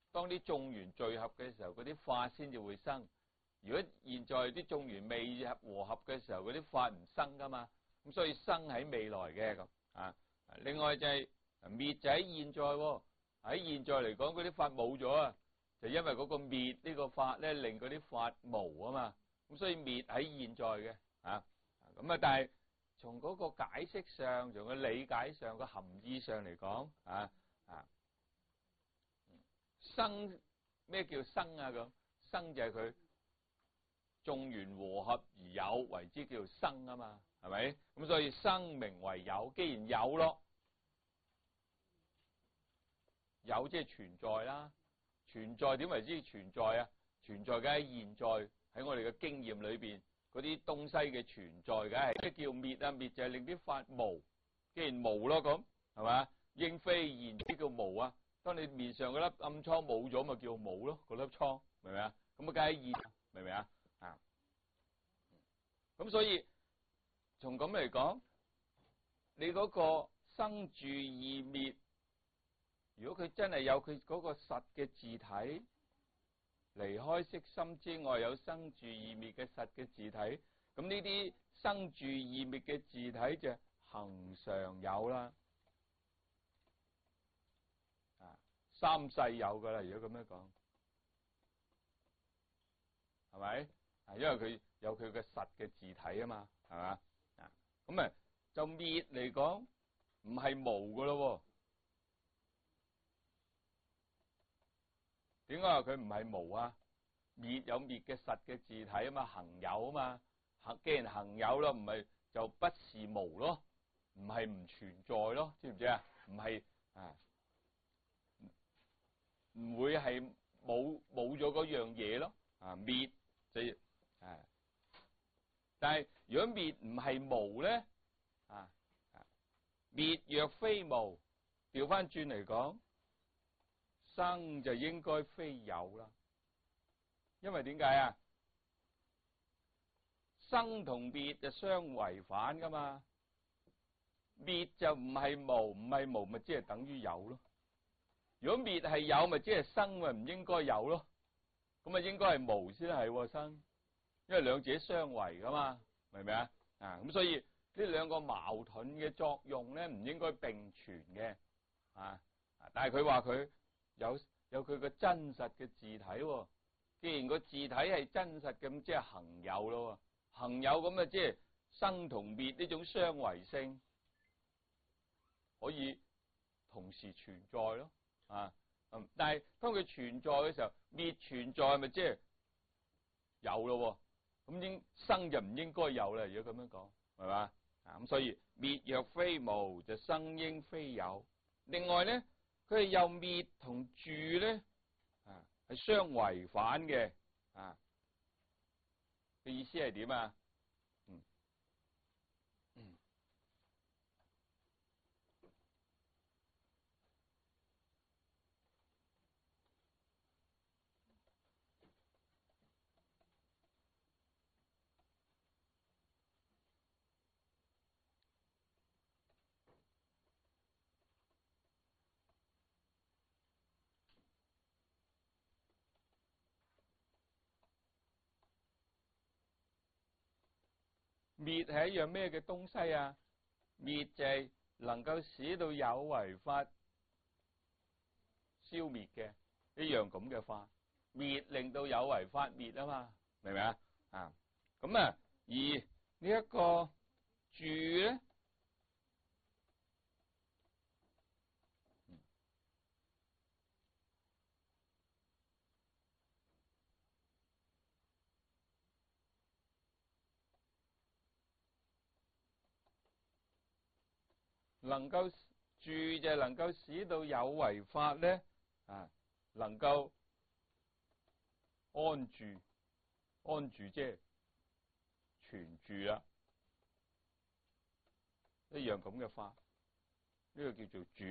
當啲眾緣聚合嘅時候，嗰啲法先至會生。如果現在啲眾緣未和合嘅時候，嗰啲法唔生噶嘛。咁所以生喺未來嘅咁啊。另外就係滅就喺現在喎。喺現在嚟講，嗰啲法冇咗啊，就因為嗰個滅呢個法咧，令嗰啲法無啊嘛。咁所以滅喺現在嘅啊。咁啊，但係從嗰個解釋上，從個理解上，個含義上嚟講生咩叫生啊？咁生就係佢眾緣和合而有，為之叫生啊嘛，係咪？咁所以生名為有，既然有咯，有即係存在啦。存在點為之存在啊？存在梗係現在喺我哋嘅經驗裏邊嗰啲東西嘅存在，梗係即叫滅啊！滅就係令啲法無，既然無咯，咁係嘛？應非現，呢叫無啊！當你面上嗰粒暗瘡冇咗，咪叫冇咯，嗰粒瘡明唔明啊？咁啊，梗係現，明唔明啊？咁所以從咁嚟講，你嗰個生住異滅，如果佢真係有佢嗰個實嘅自體，離開色心之外有生住異滅嘅實嘅自體，咁呢啲生住異滅嘅自體就恆常有啦。三世有噶啦，如果咁樣講，係咪？因為佢有佢嘅實嘅自體啊嘛，係嘛？咁啊就滅嚟講唔係無噶咯。點解話佢唔係無啊？滅有滅嘅實嘅自體啊嘛，恆有啊嘛。既然恆有咯，唔係就不是無咯，唔係唔存在咯，知唔知啊？唔係唔會係冇咗嗰樣嘢咯。滅就但係如果滅唔係無咧，滅若非無，調翻轉嚟講，生就應該非有啦。因為點解啊？生同滅就相違反噶嘛。滅就唔係無，唔係無咪即係等於有咯。如果滅係有，咪即係生咪唔應該有咯。咁啊應該係無先係生，因為兩者相違噶嘛，明唔明啊？咁所以呢兩個矛盾嘅作用咧，唔應該並存嘅。但係佢話佢有佢個真實嘅自體，既然個自體係真實嘅，咁即係恆有咯。恆有咁啊，即係生同滅呢種相違性可以同時存在咯。但係當佢存在嘅時候，滅存在咪即係有咯？咁生就唔應該有啦。如果咁樣講，係嘛？咁所以滅若非無，就生應非有。另外咧，佢係又滅同住咧，係相違反嘅。嘅意思係點啊？滅係一樣咩嘅東西啊？滅就係能夠使到有為法消滅嘅一樣咁嘅法，滅令到有為法滅啊嘛，明唔明啊？咁而呢一個住咧，能夠住就能夠使到有為法咧能夠安住，安住即係存住啦，一樣咁嘅法，呢個叫做住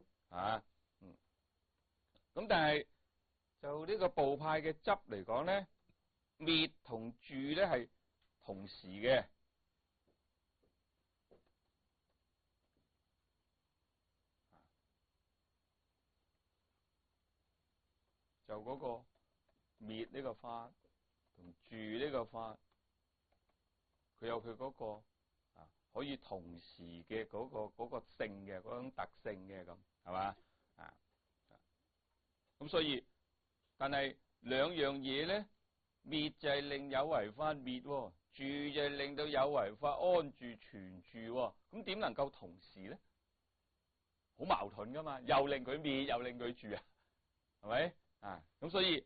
咁但係就呢個部派嘅執嚟講咧，滅同住咧係同時嘅。 就嗰個滅呢個法同住呢個法，佢有佢嗰個可以同時嘅嗰個性嘅嗰種特性嘅，咁係嘛啊？咁所以，但係兩樣嘢咧，滅就係令有為法滅，住就係令到有為法安住全住，咁點能夠同時咧？好矛盾噶嘛，又令佢滅，又令佢住啊，係咪啊？咁所以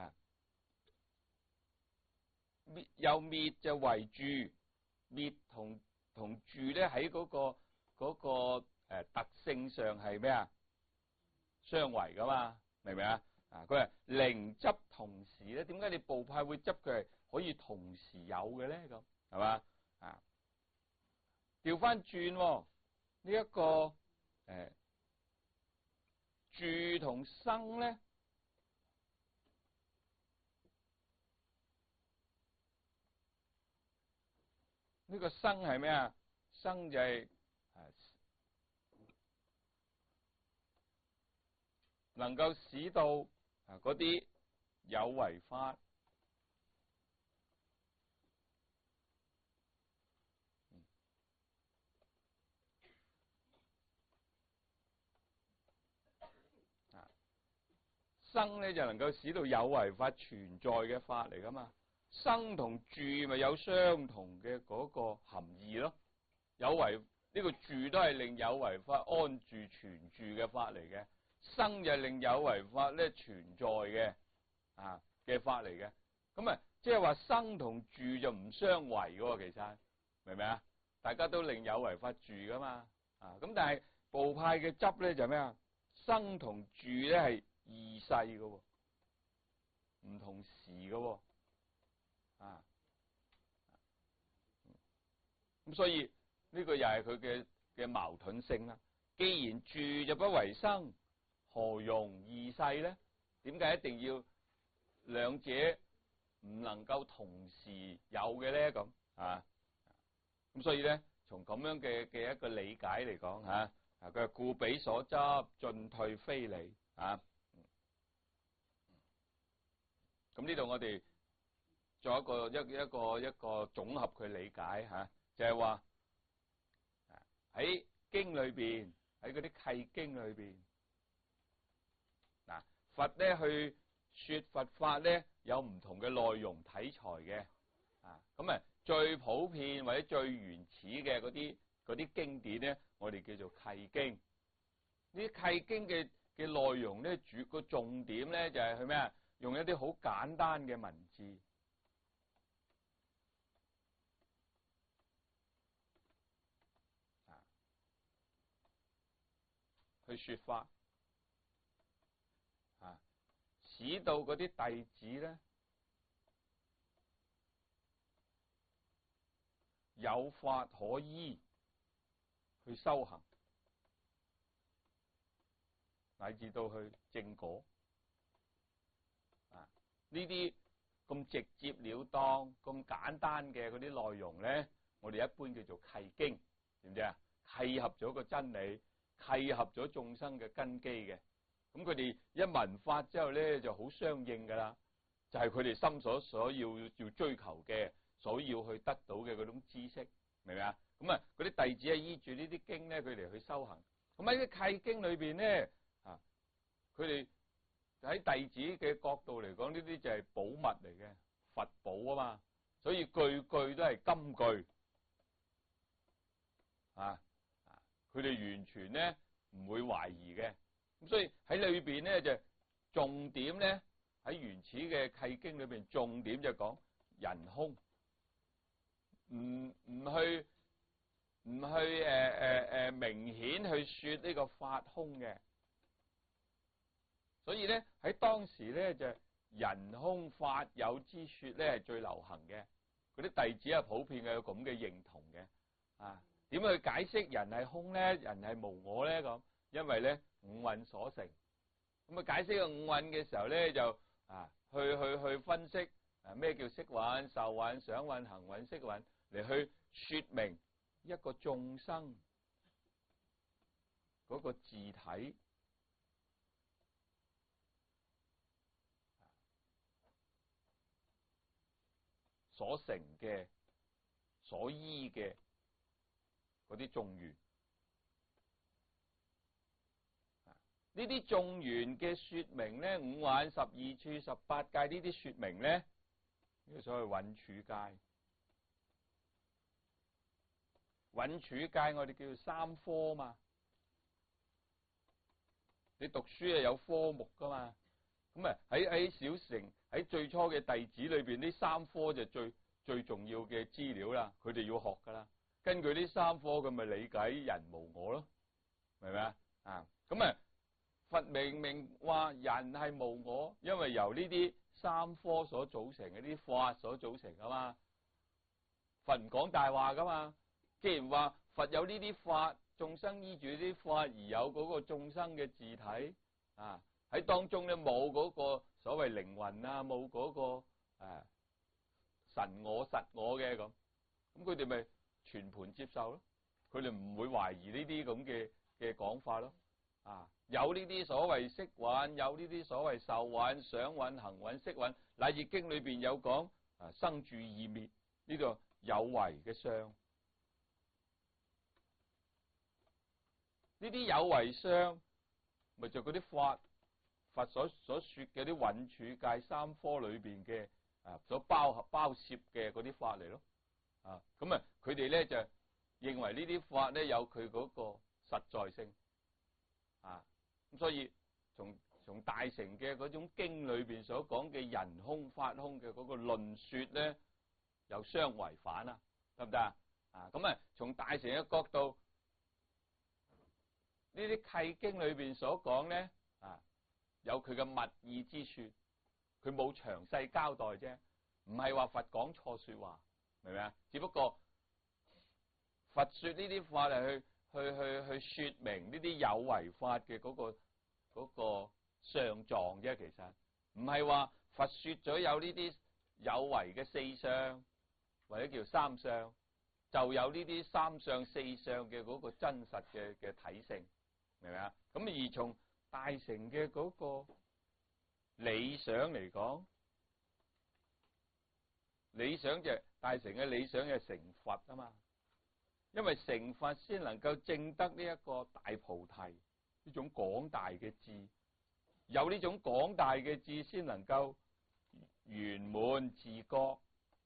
滅又滅就為住，滅同住咧喺嗰個特性上係咩啊？相違噶嘛，明唔明啊？佢係靈執同時咧，點解你部派會執佢係可以同時有嘅咧？咁係嘛啊？調翻轉呢一個住同生咧，呢個生係咩啊？生就係能夠使到嗰啲有為法生咧就能夠使到有為法存在嘅法嚟噶嘛。生同住咪有相同嘅嗰個含義咯。有為呢個住都係令有為法安住全住嘅法嚟嘅，生就係令有為法咧存在嘅嘅法嚟嘅。咁啊，即係話生同住就唔相違嘅，其實明唔明啊？大家都令有為法住噶嘛咁但係部派嘅執咧就咩啊？生同住咧係異世嘅，唔同時嘅咁所以呢個又係佢嘅矛盾性啦。既然住就不為生，何容異世咧？點解一定要兩者唔能夠同時有嘅咧？咁咁所以咧，從咁樣嘅一個理解嚟講佢係故彼所執，進退非理咁呢度我哋做一個總合去理解就係話喺經裏邊，喺嗰啲契經裏邊佛咧去說佛法咧有唔同嘅內容題材嘅咁最普遍或者最原始嘅嗰啲經典咧，我哋叫做契經。呢啲契經嘅內容咧，主個重點咧就係去咩啊？用一啲好簡單嘅文字去說法使到嗰啲弟子咧有法可依去修行，乃至到去正果呢啲咁直接了當、咁簡單嘅嗰啲內容咧，我哋一般叫做契經，知唔知啊？契合咗個真理，契合咗眾生嘅根基嘅，咁佢哋一聞法之後咧就好相應噶啦，就係佢哋心所要追求嘅，所要去得到嘅嗰種知識，明唔明啊？咁嗰啲弟子係依住呢啲經咧，佢哋去修行。咁喺啲契經裏邊咧佢哋喺弟子嘅角度嚟講，呢啲就係寶物嚟嘅，佛寶啊嘛，所以句句都係金句佢哋完全咧唔會懷疑嘅。咁所以喺裏邊咧就重點咧喺原始嘅契經裏邊，重點就講人空，唔去明顯去說呢個法空嘅。所以咧喺當時咧就人空法有之說咧係最流行嘅，嗰啲弟子係普遍嘅有咁嘅認同嘅點去解釋人係空咧？人係無我咧？咁因為咧五蘊所成，咁解釋個五蘊嘅時候咧就去分析咩叫色蘊、受蘊、想蘊、行蘊、識蘊，嚟去說明一個眾生嗰個自體所成嘅、所依嘅嗰啲眾緣。呢啲眾緣嘅說明咧，五蘊、12處、18界呢啲說明咧，呢個所謂蘊處界。蘊處界我哋叫做三科嘛。你讀書有科目噶嘛？咁啊喺小乘喺最初嘅弟子裏邊，呢三科就最重要嘅資料啦。佢哋要學噶啦。根據呢三科，佢咪理解人無我咯，明唔明啊？咁啊，佛明明話人係無我，因為由呢啲三科所組成嘅，呢啲法所組成噶嘛。佛唔講大話噶嘛。既然話佛有呢啲法，眾生依住呢啲法而有嗰個眾生嘅自體啊，喺當中咧冇嗰個所謂靈魂啊，冇嗰個神我實我嘅咁佢哋咪全盤接受咯。佢哋唔會懷疑呢啲咁嘅講法咯。有呢啲所謂色蘊，有呢啲所謂受蘊、想蘊、行蘊、識蘊，乃至經裏邊有講生住異滅呢個有為嘅相。呢啲有為相，咪就嗰啲佛所說嘅啲蘊處界三科裏邊嘅所包攝嘅嗰啲法嚟咯。咁佢哋咧就認為呢啲法咧有佢嗰個實在性。咁所以從大乘嘅嗰種經裏邊所講嘅人空法空嘅嗰個論說咧，有相違反啊，得唔得啊？咁從大乘嘅角度。呢啲契經裏邊所講咧，有佢嘅密意之說，佢冇詳細交代啫，唔係話佛講錯說話，明唔明啊？只不過佛說呢啲法嚟去說明呢啲有為法嘅嗰個相狀啫，其實唔係話佛說咗有呢啲有為嘅四相或者叫三相，就有呢啲三相四相嘅嗰個真實嘅體性。明唔明啊？咁而從大乘嘅嗰個理想嚟講，理想就係大乘嘅理想係成佛啊嘛。因為成佛先能夠證得呢一個大菩提呢種廣大嘅智，有呢種廣大嘅智先能夠圓滿自覺，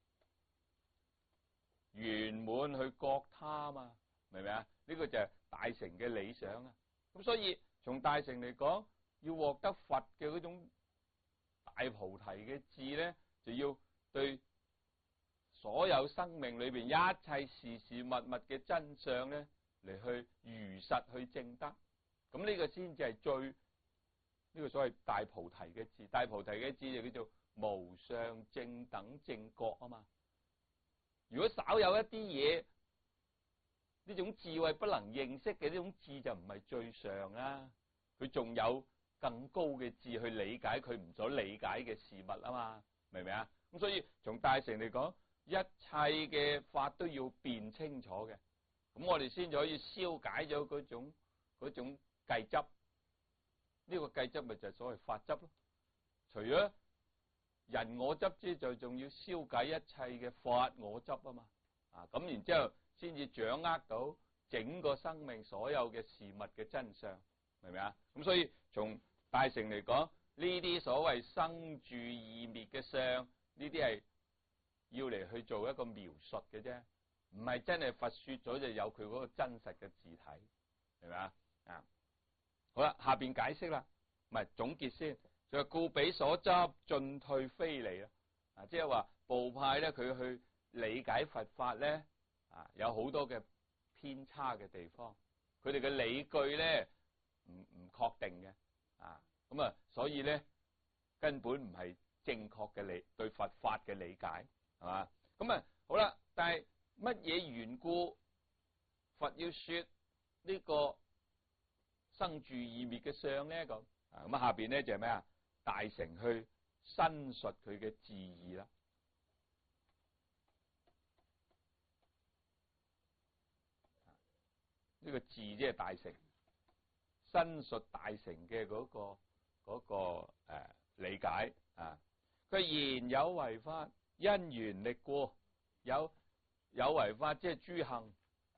圓滿去覺他嘛。明唔明啊？呢個就係大乘嘅理想啊。咁所以從大乘嚟講，要獲得佛嘅嗰種大菩提嘅智咧，就要對所有生命裏邊一切事事物物嘅真相咧，嚟去如實去證得。咁呢個先至係最呢個所謂大菩提嘅智。大菩提嘅智就叫做無上正等正覺啊嘛。如果稍有一啲嘢，呢種智慧不能認識嘅呢種智就唔係最上啦，佢仲有更高嘅智去理解佢唔所理解嘅事物啊嘛，明唔明啊？咁所以從大乘嚟講，一切嘅法都要辨清楚嘅，咁我哋先至可以消解咗嗰種計執。呢個計執咪就係所謂法執咯。除咗人我執之，就仲要消解一切嘅法我執啊嘛。咁然之後先至掌握到整個生命所有嘅事物嘅真相，明唔明啊？咁所以從大乘嚟講，呢啲所謂生住異滅嘅相，呢啲係要嚟去做一個描述嘅啫，唔係真係佛說咗就有佢嗰個真實嘅字體，明唔明啊？好啦，下邊解釋啦，唔係總結先，就係故彼所執進退非離啦。即係話部派咧，佢去理解佛法咧，有好多嘅偏差嘅地方，佢哋嘅理據咧唔確定嘅，咁所以咧根本唔係正確嘅對佛法嘅理解，係嘛？咁好啦，但係乜嘢緣故佛要說呢個生住異滅嘅相咧？咁下邊咧就係咩啊？大乘去申述佢嘅智義啦。呢個字即係大乘，申述大乘嘅嗰個理解啊。佢言有為法， 因緣力故，有為法即係諸行，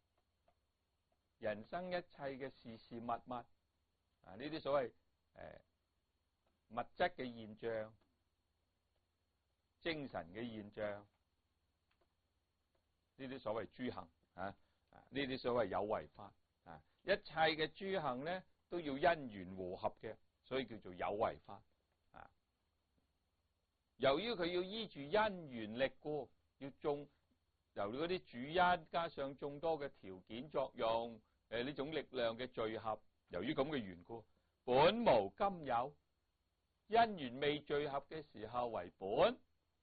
人生一切嘅事事物物啊，呢啲所謂物質嘅現象、精神嘅現象，呢啲所謂諸行啊，呢啲所謂有為法啊，一切嘅諸行咧都要因緣和合嘅，所以叫做有為法啊。由於佢要依住因緣力故，要由嗰啲主因加上眾多嘅條件作用，呢種力量嘅聚合，由於咁嘅緣故，本無今有，因緣未聚合嘅時候為本，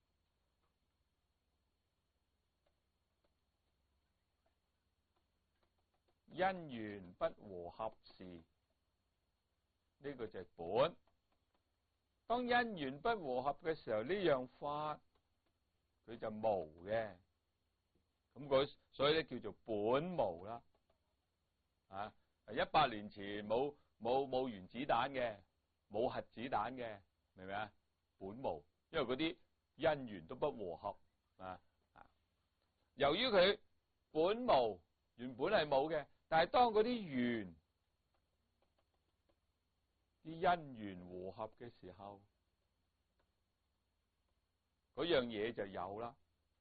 因緣不和合時，呢個就係本。當因緣不和合嘅時候，呢樣法佢就無嘅，咁所以咧叫做本無啦。啊，100年前冇原子彈嘅，冇核子彈嘅，明唔明啊？本無，因為嗰啲因緣都不和合啊。由於佢本無，原本係冇嘅，但係當嗰啲緣啲因緣和合嘅時候，嗰樣嘢就有啦。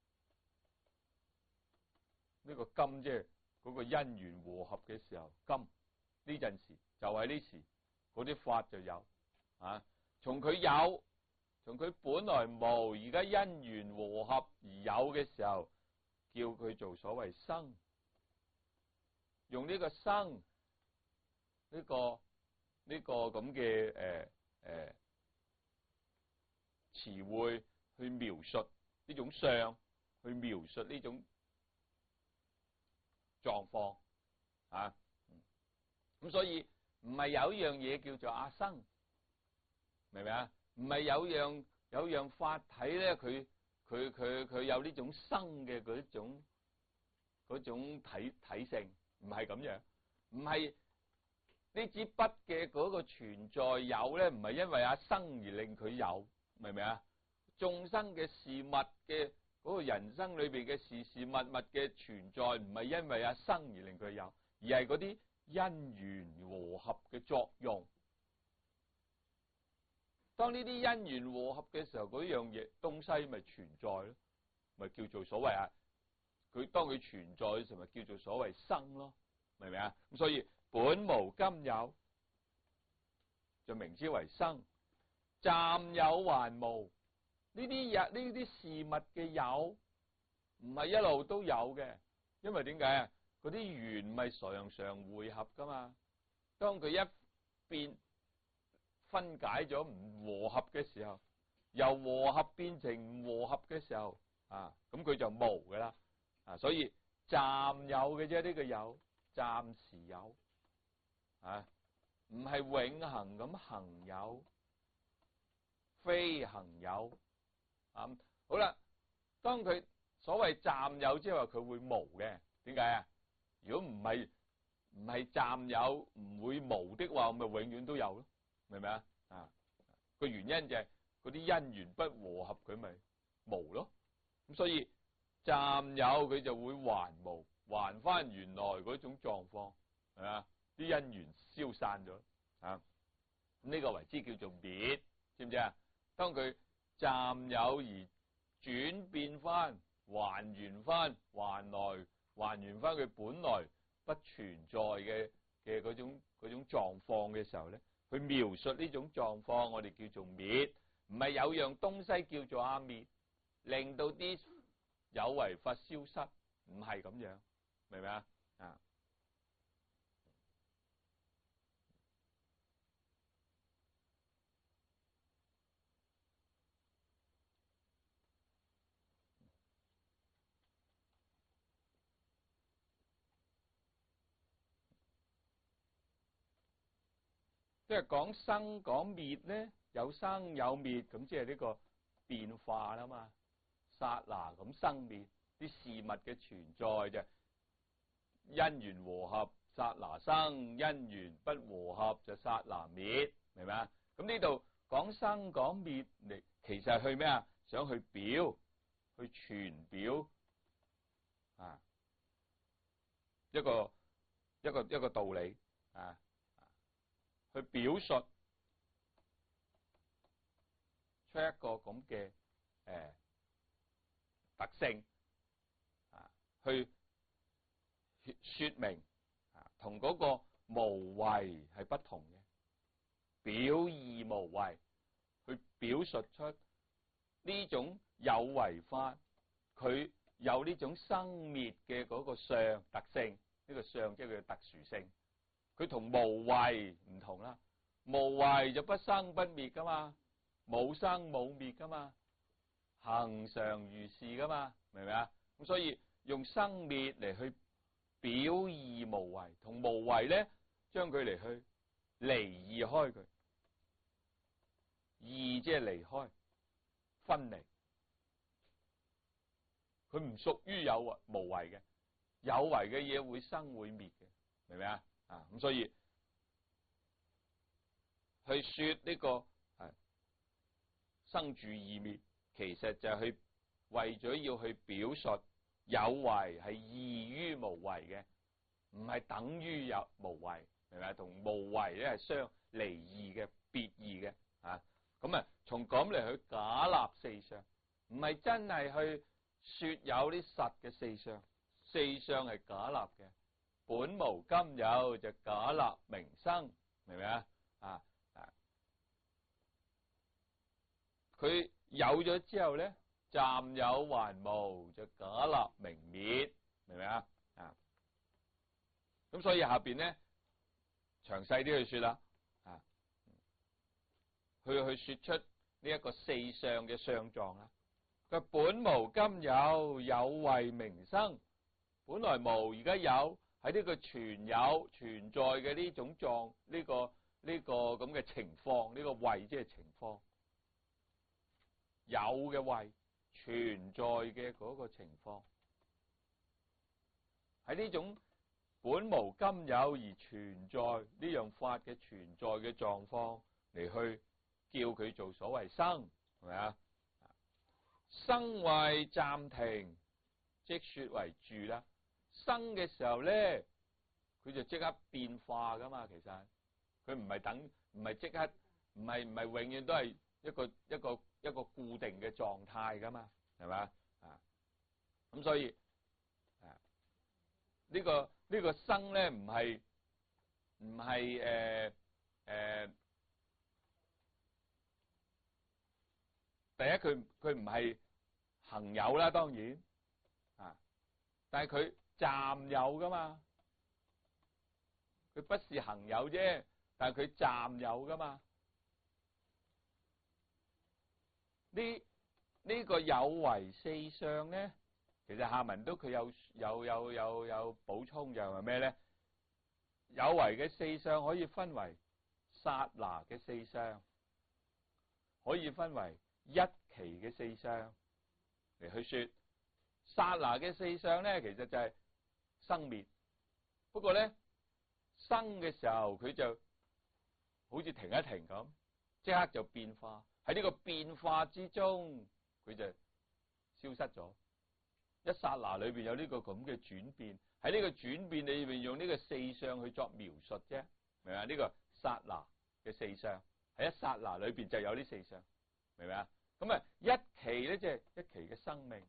呢個今即係嗰個因緣和合嘅時候，今呢陣時就係呢時，嗰啲法就有啊。從佢有，從佢本來無，而家因緣和合而有嘅時候，叫佢做所謂生。用呢個生呢個咁嘅詞彙去描述呢種相，去描述呢種狀況啊。咁所以唔係有一樣嘢叫做阿生，明唔明啊？唔係有樣法體咧，佢有呢種生嘅嗰種體性，唔係咁樣，唔係呢支筆嘅嗰個存在有咧，唔係因為阿生而令佢有，明唔明啊？眾生嘅事物嘅嗰個人生裏邊嘅事事物物嘅存在，唔係因為阿生而令佢有，而係嗰啲因緣和合嘅作用。當呢啲因緣和合嘅時候，嗰樣嘢東西咪存在咯，咪叫做所謂啊。佢當佢存在嘅時候，咪叫做所謂生咯，明唔明啊？咁所以本無今有，就名之為生。暫有還無，呢啲事物嘅有，唔係一路都有嘅，因為點解啊？嗰啲緣咪常常匯合噶嘛。當佢一變分解咗唔和合嘅時候，由和合變成唔和合嘅時候啊，咁佢就無噶啦。啊，所以暫有嘅啫，呢個有暫時有啊，唔係永恆咁恆有，非恆有啊。好啦，當佢所謂暫有，即係話佢會無嘅。點解啊？如果唔係暫有唔會無的話，咪永遠都有咯，明唔明啊？啊，個原因就係嗰啲因緣不和合，佢咪無咯。咁所以暫有佢就會還無，還翻原來嗰種狀況，係嘛？啲因緣消散咗啊，呢個為之叫做滅，知唔知啊？當佢暫有而轉變翻，還原翻佢本來不存在嘅嗰種狀況嘅時候咧，去描述呢種狀況，我哋叫做滅。唔係有樣東西叫做阿滅，令到啲有為法消失，唔係咁樣，明唔明啊？啊，即係講生講滅咧，有生有滅，咁即係呢個變化啦嘛。剎那咁生滅，啲事物嘅存在就因緣和合，剎那生；因緣不和合就剎那滅，明咪啊？咁呢度講生講滅嚟，其實係去咩啊？想去表去傳表啊一個道理啊，去表述出一個咁嘅特性啊，去說明啊，同嗰個無為係不同嘅，表義無為，去表述出呢種有為法，佢有呢種生滅嘅嗰個相特性，呢個相即係佢嘅特殊性，佢同無為唔同啦。無為就不生不滅噶嘛，冇生冇滅噶嘛，恒常如是噶嘛，明唔明啊？咁所以用生滅嚟去表義無為，同無為咧將佢嚟去離異開佢，異即係離開分離，佢唔屬於有無為嘅，有為嘅嘢會生會滅嘅，明唔明啊？咁所以去說呢個生住異滅，其實就係去為咗要去表述有為係異於無為嘅，唔係等於有無為，明唔明啊？同無為咧係相離異嘅、別異嘅啊。咁啊，從咁嚟去假立四相，唔係真係去說有啲實嘅四相，四相係假立嘅，本無今有就假立名生，明唔明啊？佢有咗之後咧，暫有還無就假立名滅，明唔明啊？咁所以下邊咧詳細啲去說啦，去說出呢一個四相嘅相狀啦。佢本無今有，有為名生，本來無，而家有，喺呢個存有存在嘅呢種狀，呢個咁嘅情況，呢個為即係情況。有嘅為存在嘅嗰個情況，喺呢種本無今有而存在呢樣法嘅存在嘅狀況嚟去叫佢做所謂生，係咪啊？生為暫停，即說為住啦。生嘅時候咧，佢就即刻變化噶嘛。其實佢唔係即刻，唔係永遠都係一個固定嘅狀態噶嘛，係咪？咁所以呢個生咧唔係第一佢唔係恆有啦，當然但係佢暫有噶嘛，佢不是恆有啫，但係佢暫有噶嘛。呢個有為四相咧，其實下文都佢有補充，就係咩咧？有為嘅四相可以分為剎那嘅四相，可以分為一期嘅四相嚟去說。剎那嘅四相咧，其實就係生滅，不過咧生嘅時候佢就好似停一停咁，即刻就變化。喺呢個變化之中，佢就消失咗。一剎那裏邊有呢個咁嘅轉變，喺呢個轉變裏邊用呢個四相去作描述啫，明嘛？呢個剎那嘅四相喺一剎那裏邊就有呢四相，明唔明啊？咁啊，一期咧即係一期嘅生命，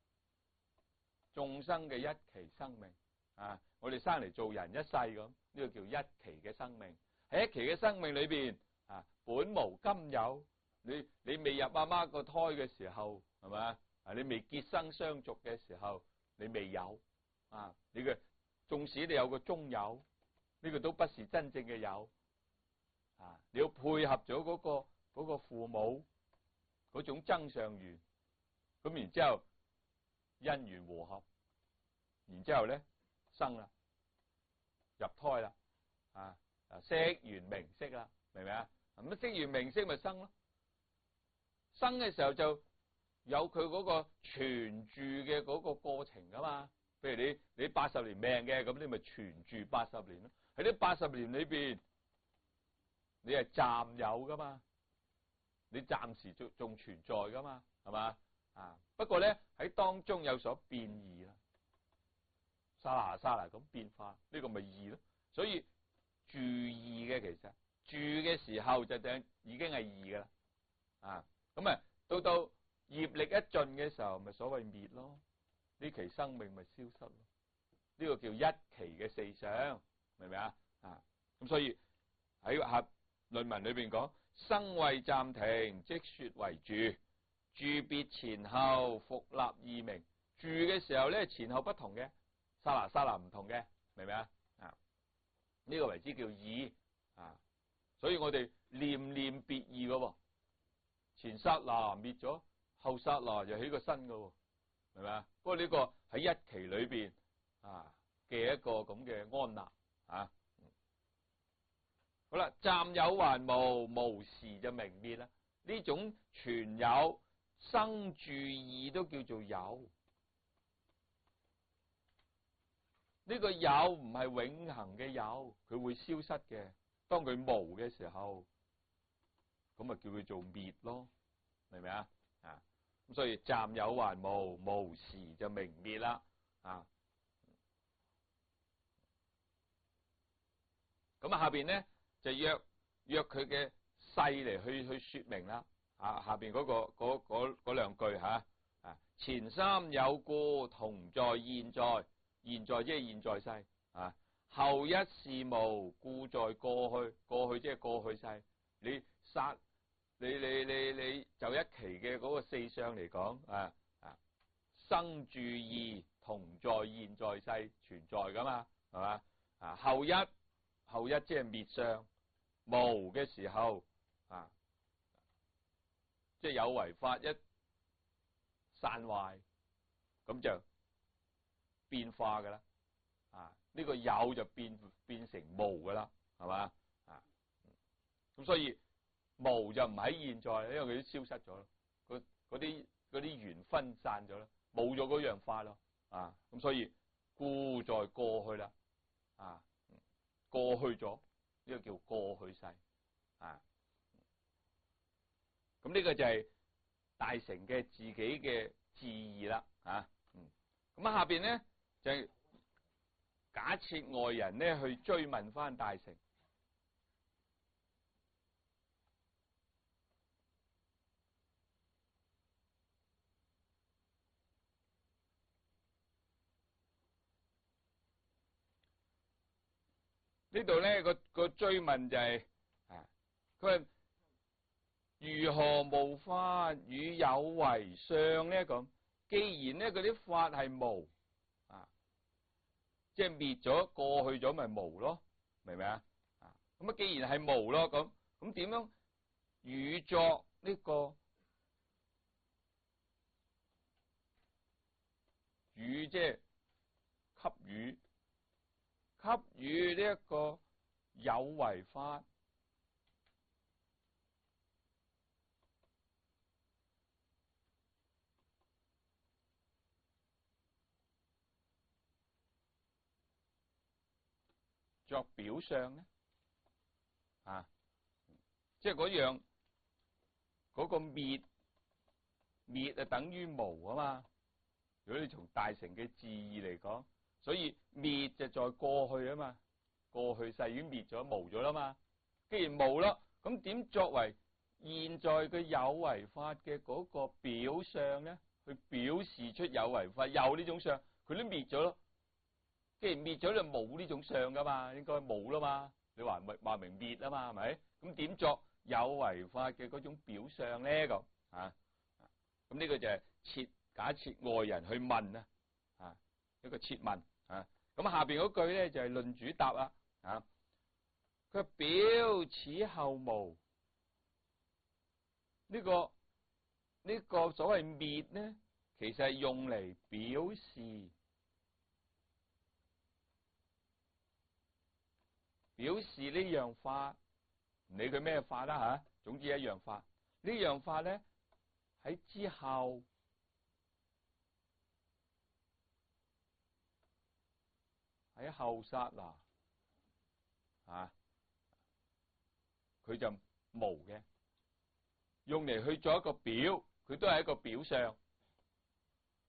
眾生嘅一期生命啊！我哋生嚟做人一世咁，呢個叫一期嘅生命。喺一期嘅生命裏邊啊，本無今有。你未入阿媽個胎嘅時候，係咪啊？你未結生相續嘅時候，你未有啊？你嘅縱使你有個中有，呢個都不是真正嘅有啊！你要配合咗嗰個父母嗰種增上緣，咁然之後因緣和合，然之後咧生啦，入胎啦，識緣名色啦，明唔明啊？咁識緣名色咪生咯。生嘅時候就有佢嗰個存住嘅嗰個過程噶嘛，譬如你80年命嘅，咁你咪存住80年咯。喺呢80年裏邊，你係暫有噶嘛，你暫時仲存在噶嘛，係嘛？ 不過咧喺當中有所變異啦，沙拿咁變化，呢個咪異咯。所以住異嘅其實住嘅時候就已經係異噶啦，咁到業力一盡嘅時候，咪所謂滅咯，呢期生命咪消失咯。呢個叫一期嘅四相，明唔明啊？咁所以喺下論文裏邊講，生謂暫停，即說為住。住別前後，復立異名。住嘅時候咧，前後不同嘅，剎那唔同嘅，明唔明啊？呢個為之叫異。所以我哋念別異嘅喎，前剎那滅咗，後剎那又起個新嘅喎，明唔明啊？不過呢個喺一期裏邊嘅一個咁嘅安立。好啦，暫有還無，無時就明滅啦。呢種全有生住異都叫做有。呢個有唔係永恆嘅有，佢會消失嘅。當佢無嘅時候，咁咪叫佢做滅咯，明唔明啊？咁所以暫有還無，無時就明滅啦。咁下邊咧就約佢嘅勢嚟去說明啦。下邊嗰兩句前三有故，同在現在，現在即係現在世。後一事無，故在過去，過去即係過去世。你就一期嘅嗰個四相嚟講，生住異同在現在世存在噶嘛，係嘛？後一即係滅相，無嘅時候即係有為法一散壞，咁就變化噶啦。呢個有就變成無噶啦，係嘛？咁所以無就唔喺現在，因為佢都消失咗咯，嗰啲緣分散咗啦，冇咗嗰樣法咯。咁所以故在過去啦，過去咗，呢個叫過去世。咁呢個就係大乘嘅自己嘅智義啦。咁下邊咧就係假設外人咧去追問翻大乘。呢度咧個追問就係佢話如何無法與有為相咧？咁既然咧嗰啲法係無，即係滅咗過去咗，咪無咯，明唔明啊？咁既然係無咯，咁點樣與作呢個與即係給予呢一個有為法，作表相咧？即係嗰樣嗰個滅就等於無啊嘛。如果你從大乘嘅智義嚟講，所以滅就在過去啊嘛，過去世已經滅咗無咗啦嘛。既然無啦，咁點作為現在嘅有為法嘅嗰個表相咧？去表示出有為法有呢種相，佢都滅咗咯。既然滅咗就冇呢種相噶嘛，應該冇啦嘛。你話明滅啊嘛，係咪？咁點作有為法嘅嗰種表相咧？咁咁呢個就係假設外人去問一個設問。咁下邊嗰句咧就係論主答啦。佢表此後無，呢個所謂滅咧，其實係用嚟表示呢樣法，唔理佢咩法啦，總之一樣法。呢樣法咧喺之後喺後剎那佢就無嘅，用嚟去做一個表，佢都係一個表相。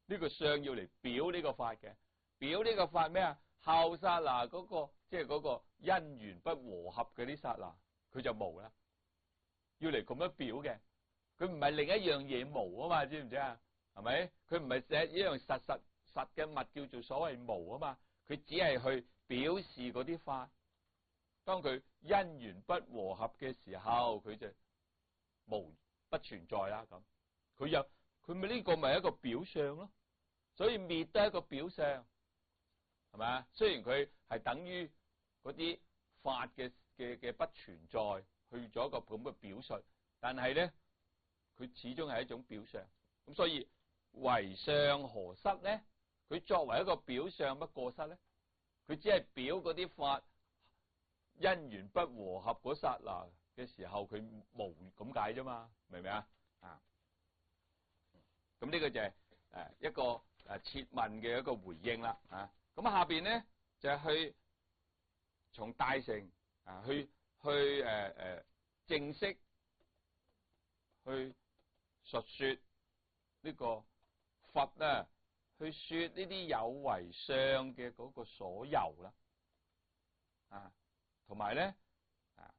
呢個相要嚟表呢個法嘅，表呢個法咩啊？後剎那嗰個即係嗰個因緣不和合嘅啲剎那，佢就無啦。要嚟咁樣表嘅，佢唔係另一樣嘢無啊嘛，知唔知啊？係咪？佢唔係寫一樣實嘅物叫做所謂無啊嘛，佢只係去表示嗰啲法。當佢因緣不和合嘅時候，佢就無不存在啦。咁佢咪呢個咪一個表象咯？所以滅都係一個表象，係咪啊？雖然佢係等於嗰啲法嘅不存在，去咗一個咁嘅表述，但係咧，佢始終係一種表象。咁所以為相何失咧？佢作為一個表象，乜過失咧？佢只係表嗰啲法因緣不和合嗰剎那嘅時候，佢無咁解啫嘛，明唔明啊？啊，咁呢個就係一個設問嘅一個回應啦。啊，咁下邊咧就係去從大乘啊去正式去述說呢個佛啊，去說呢啲有為相嘅嗰個所由啦。啊，同埋咧啊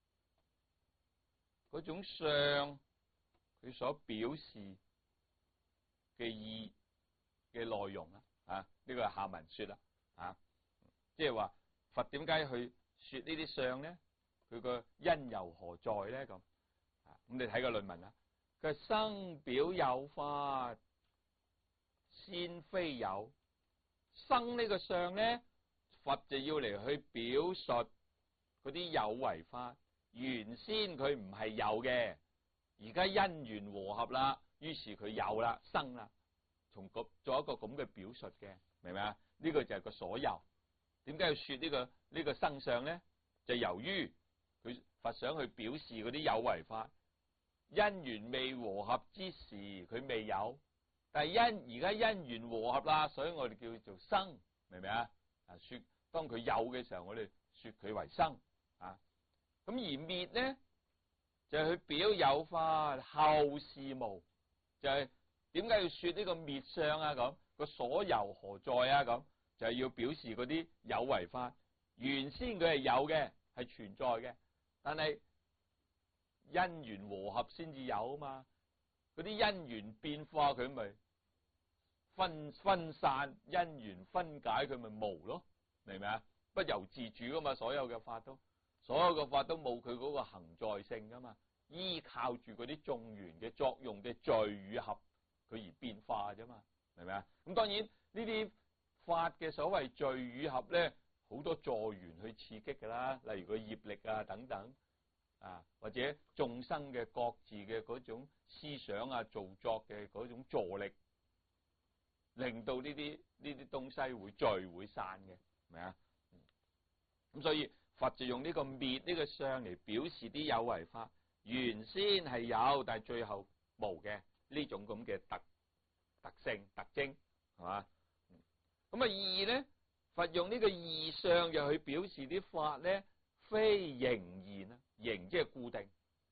嗰種相佢所表示嘅意嘅內容啦。啊，呢個係下文說啦。啊，即係話佛點解去說呢啲相咧？佢個因由何在咧？咁啊，咁你睇個論文啦。佢生表有法，先非有。生呢個相咧，佛就要嚟去表述嗰啲有為法。原先佢唔係有嘅，而家因緣和合啦，於是佢有啦，生啦，做一個咁嘅表述嘅，明唔明啊？呢個就係個所由。點解要說呢個生相咧？就由於佢佛想去表示嗰啲有為法，因緣未和合之時佢未有，但係而家因緣和合啦，所以我哋叫做生，明唔明啊？啊，說當佢有嘅時候，我哋說佢為生啊。咁而滅咧就係去表有法後是無，就係點解要說呢個滅相啊？咁個所由何在啊？咁就係要表示嗰啲有為法原先佢係有嘅，係存在嘅，但係因緣和合先至有啊嘛。嗰啲因緣變化佢咪分散，因緣分解佢咪無咯，明唔明啊？不由自主噶嘛，所有嘅法都冇佢嗰個行在性噶嘛，依靠住嗰啲眾緣嘅作用嘅聚與合，佢而變化啫嘛，明唔明啊？咁當然呢啲法嘅所謂聚與合咧，好多助緣去刺激噶啦，例如個業力啊等等啊，或者眾生嘅各自嘅嗰種思想啊造作嘅嗰種助力，令到呢啲東西會聚會散嘅，明啊？咁所以佛就用呢個滅呢個相嚟表示啲有為法原先係有，但係最後無嘅呢種咁嘅特性特徵，係嘛？咁啊義咧，佛用呢個義相就去表示啲法咧，非形然啊，形即係固定，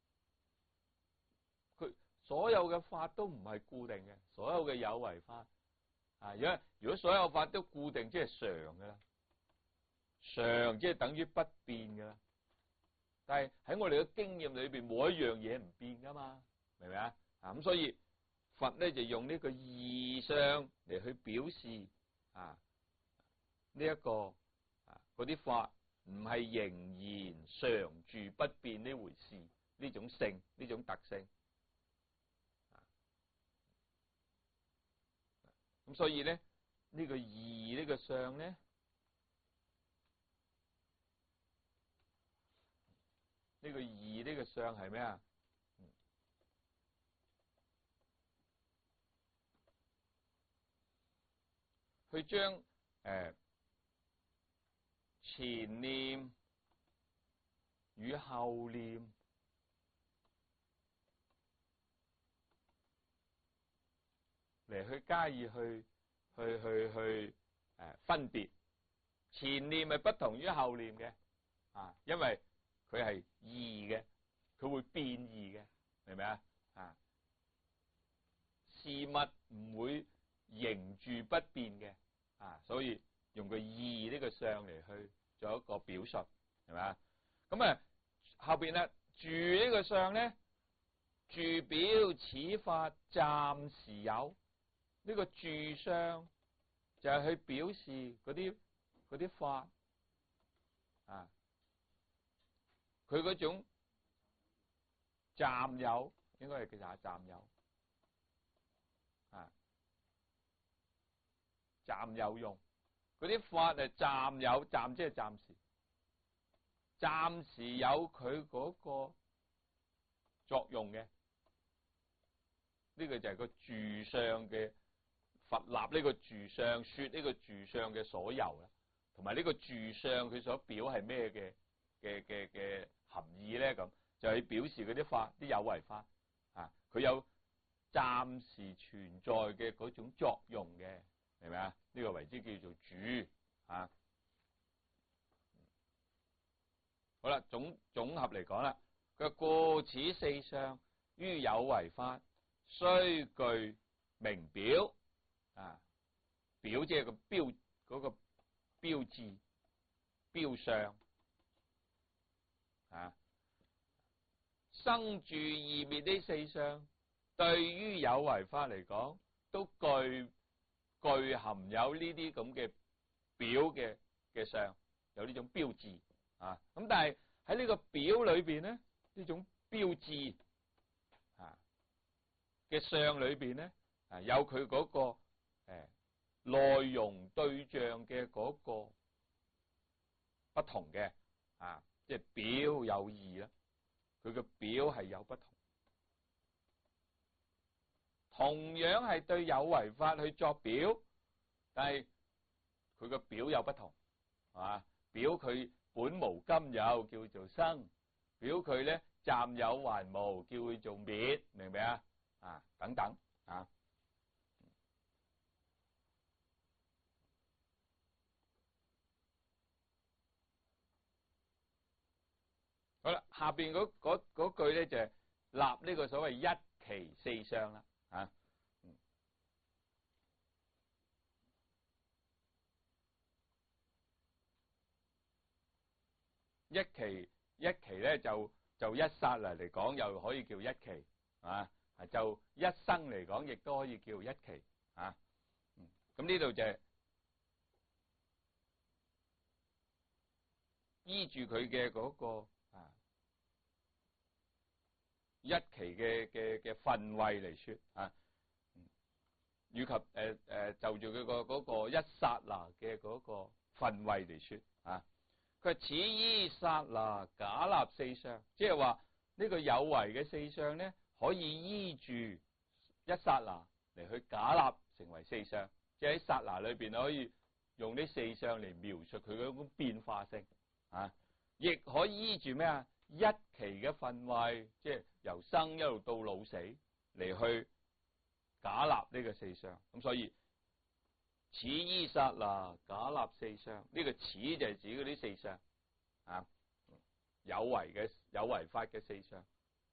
佢所有嘅法都唔係固定嘅，所有嘅有為法啊，如果所有法都固定，即係常噶啦。常即係等於不變噶啦，但係喺我哋嘅經驗裏邊，冇一樣嘢唔變噶嘛，明唔明啊？咁所以佛咧就用呢個義相嚟去表示啊呢一個嗰啲法唔係仍然常住不變呢回事，呢種性呢種特性。咁所以咧呢個義呢個相咧。呢個義呢個相係咩啊？去將前念與後念嚟去加以去分別。前念係不同於後念嘅啊，因為佢係異嘅，佢會變異嘅，明唔明啊？事物唔會凝住不變嘅所以用個義呢個相嚟去做一個表述，係咪啊？咁後邊咧住呢個相咧，住表此法暫時有，呢個住相就係去表示嗰啲法佢嗰種暫有，應該係叫做暫有暫有用，嗰啲法係暫有，暫即係暫時，暫時有佢嗰個作用嘅，呢個就係個住相嘅佛立呢個住相，說呢個住相嘅所由啦，同埋呢個住相佢所表係咩嘅含義咧？咁就係表示嗰啲法，啲有為法佢有暫時存在嘅嗰種作用嘅，明唔明啊？呢個為之叫做住好啦，總合嚟講啦，佢故此四相於有為法，須具名表表即係個標嗰個標誌標相生住異滅呢四相，對於有為法嚟講，都具含有呢啲咁嘅表嘅相，有呢種標誌咁但係喺呢個表裏邊咧，呢種標誌嘅相裏邊咧有佢嗰個內容對象嘅嗰個不同嘅即係表有異啦，佢嘅表係有不同，同樣係對有為法去作表，但係佢嘅表有不同，表佢本無今有叫做生，表佢咧暫有還無叫佢做滅，明唔明等等好啦，下邊嗰句咧就係立呢個所謂一期四相啦一期咧就一剎那嚟講又可以叫一期就一生嚟講亦都可以叫一期咁呢度就係依住佢嘅嗰個一期嘅分位嚟說以及就住佢嗰個一剎那嘅嗰個分位嚟說佢此依剎那假立四相，即係話呢個有為嘅四相咧，可以依住一剎那嚟去假立成為四相，即係喺剎那裏邊可以用呢四相嚟描述佢嗰種變化性亦可以依住咩一期嘅分位，即係由生一路到老死嚟去假立呢個四相，咁所以此依剎那假立四相，呢個此就係指嗰啲四相有為法嘅四相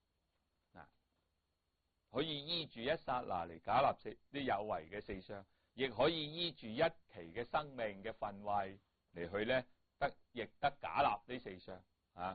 可以依住一剎那嚟假立啲有為嘅四相，亦可以依住一期嘅生命嘅分位嚟去咧亦得假立呢四相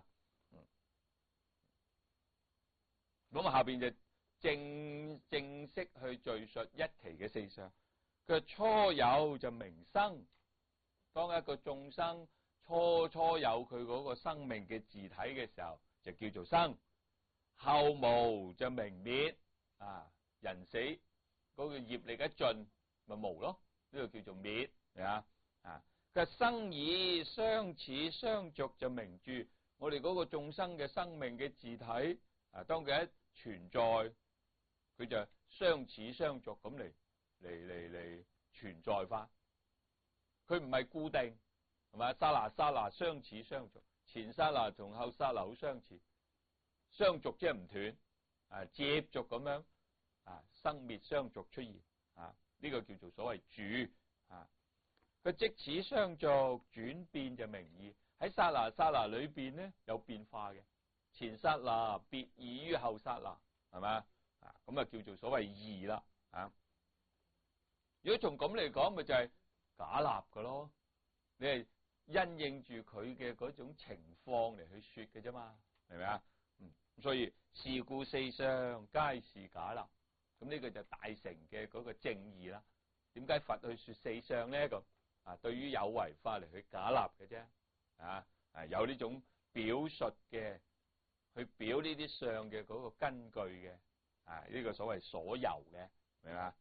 咁下邊就正式去敘述一期嘅四相。佢初有就名生，當一個眾生初有佢嗰個生命嘅自體嘅時候，就叫做生。後無就名滅人死嗰個業力一盡咪無咯，呢個叫做滅佢生以相似相續就名住，我哋嗰個眾生嘅生命嘅自體當佢一存在，佢就相似相續咁嚟存在法，佢唔係固定，係咪？剎那相似相續，前剎那同後剎那好相似，相續即係唔斷接續咁樣生滅相續出現呢個叫做所謂住佢即此相續轉變就名異，喺剎那裏邊咧有變化嘅，前剎那別異於後剎那，係咪咁叫做所謂異啦如果從咁嚟講，咪就係假立嘅咯。你係因應住佢嘅嗰種情況嚟去說嘅啫嘛，係咪啊？所以是故四相皆是假立。咁呢個就大乘嘅嗰個正義啦。點解佛去說四相咧？咁對於有為法嚟去假立嘅啫。有呢種表述嘅，去表呢啲相嘅嗰個根據嘅。呢個所謂所由嘅，明嘛？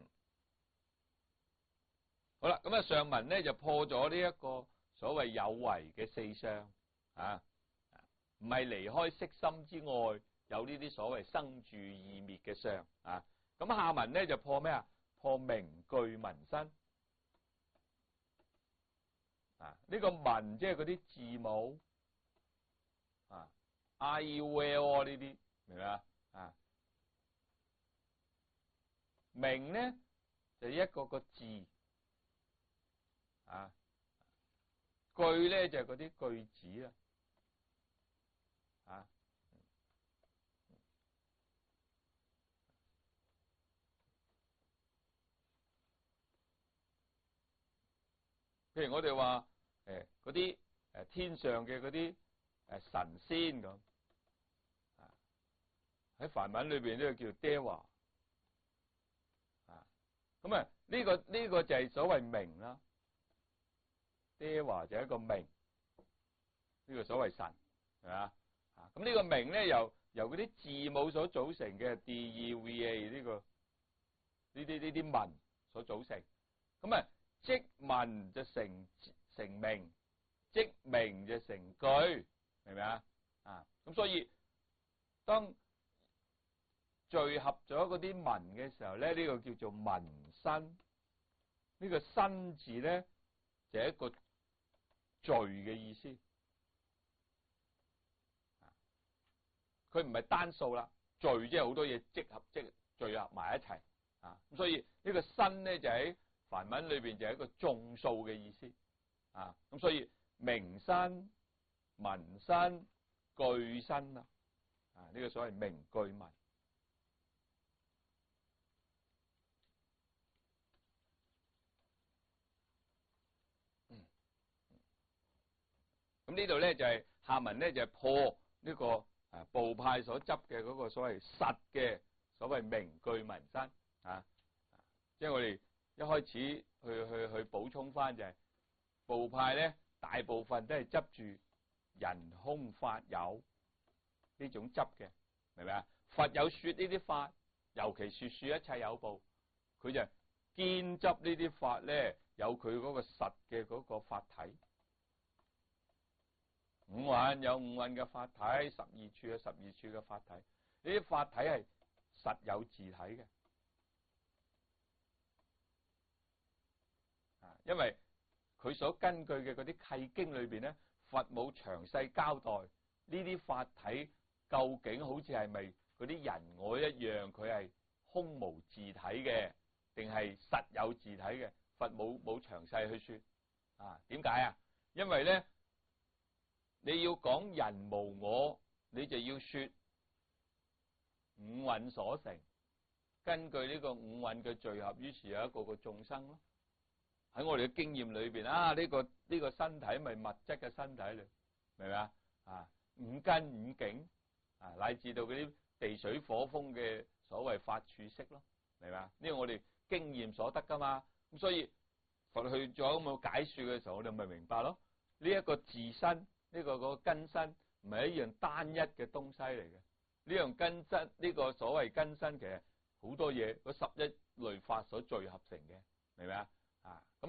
好啦，咁上文咧就破咗呢一個所謂有為嘅四相。唔係離開色心之外，有呢啲所謂生住異滅嘅相。咁下文咧就破咩啊？破名句文身。呢個文即係嗰啲字母，I will 呢啲，明唔明啊？名咧就一個個字，句咧就係嗰啲句子啦。譬如我哋話嗰啲天上嘅嗰啲神仙咁，喺梵文裏邊呢個叫 Deva。咁呢個就係所謂名啦。Deva 就係一個名，呢個所謂神，係嘛？咁呢個名咧由嗰啲字母所組成嘅 DEVA 呢啲文所組成。咁即文就成名，即名就成句，明唔明啊？咁所以當聚合咗嗰啲文嘅時候咧，呢個叫做文身。呢個身字咧就係一個聚嘅意思。佢唔係單數啦，聚即係好多嘢聚合埋一齊。咁所以呢個身咧就喺梵文裏邊就係一個眾數嘅意思。咁所以名身、文身、句身啦。呢個所謂名句文。咁呢度咧就係下文咧就係破呢個部派所執嘅嗰個所謂實嘅所謂名句文身。即係我哋一開始去補充翻就係部派咧，大部分都係執住人空法有呢種執嘅，明唔明啊？佛有說呢啲法，尤其說一切有部，佢就堅執呢啲法咧，有佢嗰個實嘅嗰個法體。五蘊有五蘊嘅法體，12處有12處嘅法體，呢啲法體係實有自體嘅。因為佢所根據嘅嗰啲契經裏邊咧，佛冇詳細交代呢啲法體究竟好似係咪嗰啲人我一樣，佢係空無自體嘅，定係實有自體嘅？佛冇詳細去說。點解啊？因為咧，你要講人無我，你就要說五蘊所成，根據呢個五蘊嘅聚合，於是有一個個眾生咯。喺我哋嘅經驗裏邊呢個身體咪物質嘅身體嚟，明唔明啊？五根五境乃至到嗰啲地水火風嘅所謂法處識咯，明唔明啊？呢個我哋經驗所得噶嘛。咁所以佛去咗咁嘅解說嘅時候，我哋咪明白咯。呢一個自身，呢個根身唔係一樣單一嘅東西嚟嘅。呢樣根身，呢個所謂根身，其實好多嘢，嗰11類法所聚合成嘅，明唔明啊？咁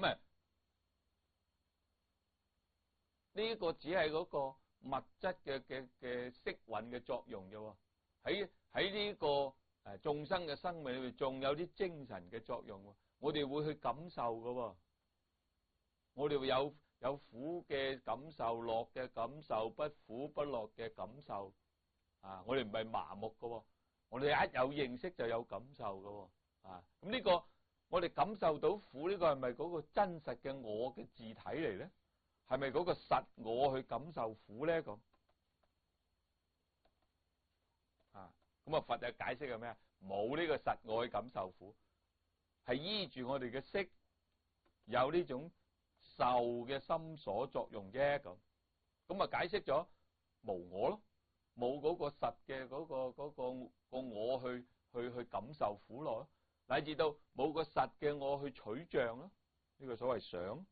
呢個只係嗰個物質嘅色蘊嘅作用啫。喺呢個眾生嘅生命裏面，仲有啲精神嘅作用。我哋會去感受噶，我哋會有苦嘅感受、樂嘅感受、不苦不樂嘅感受。我哋唔係麻木噶，我哋一有認識就有感受噶。咁呢個我哋感受到苦，呢個係咪嗰個真實嘅我嘅自體嚟咧？係咪嗰個實我去感受苦咧？咁咁佛就解釋係咩啊？冇呢個實我去感受苦。 係依住我哋嘅識有呢種受嘅心所作用啫。咁啊解釋咗無我咯，冇嗰個實嘅嗰個我去感受苦樂咯，乃至到冇個實嘅我去取像咯，呢個所謂想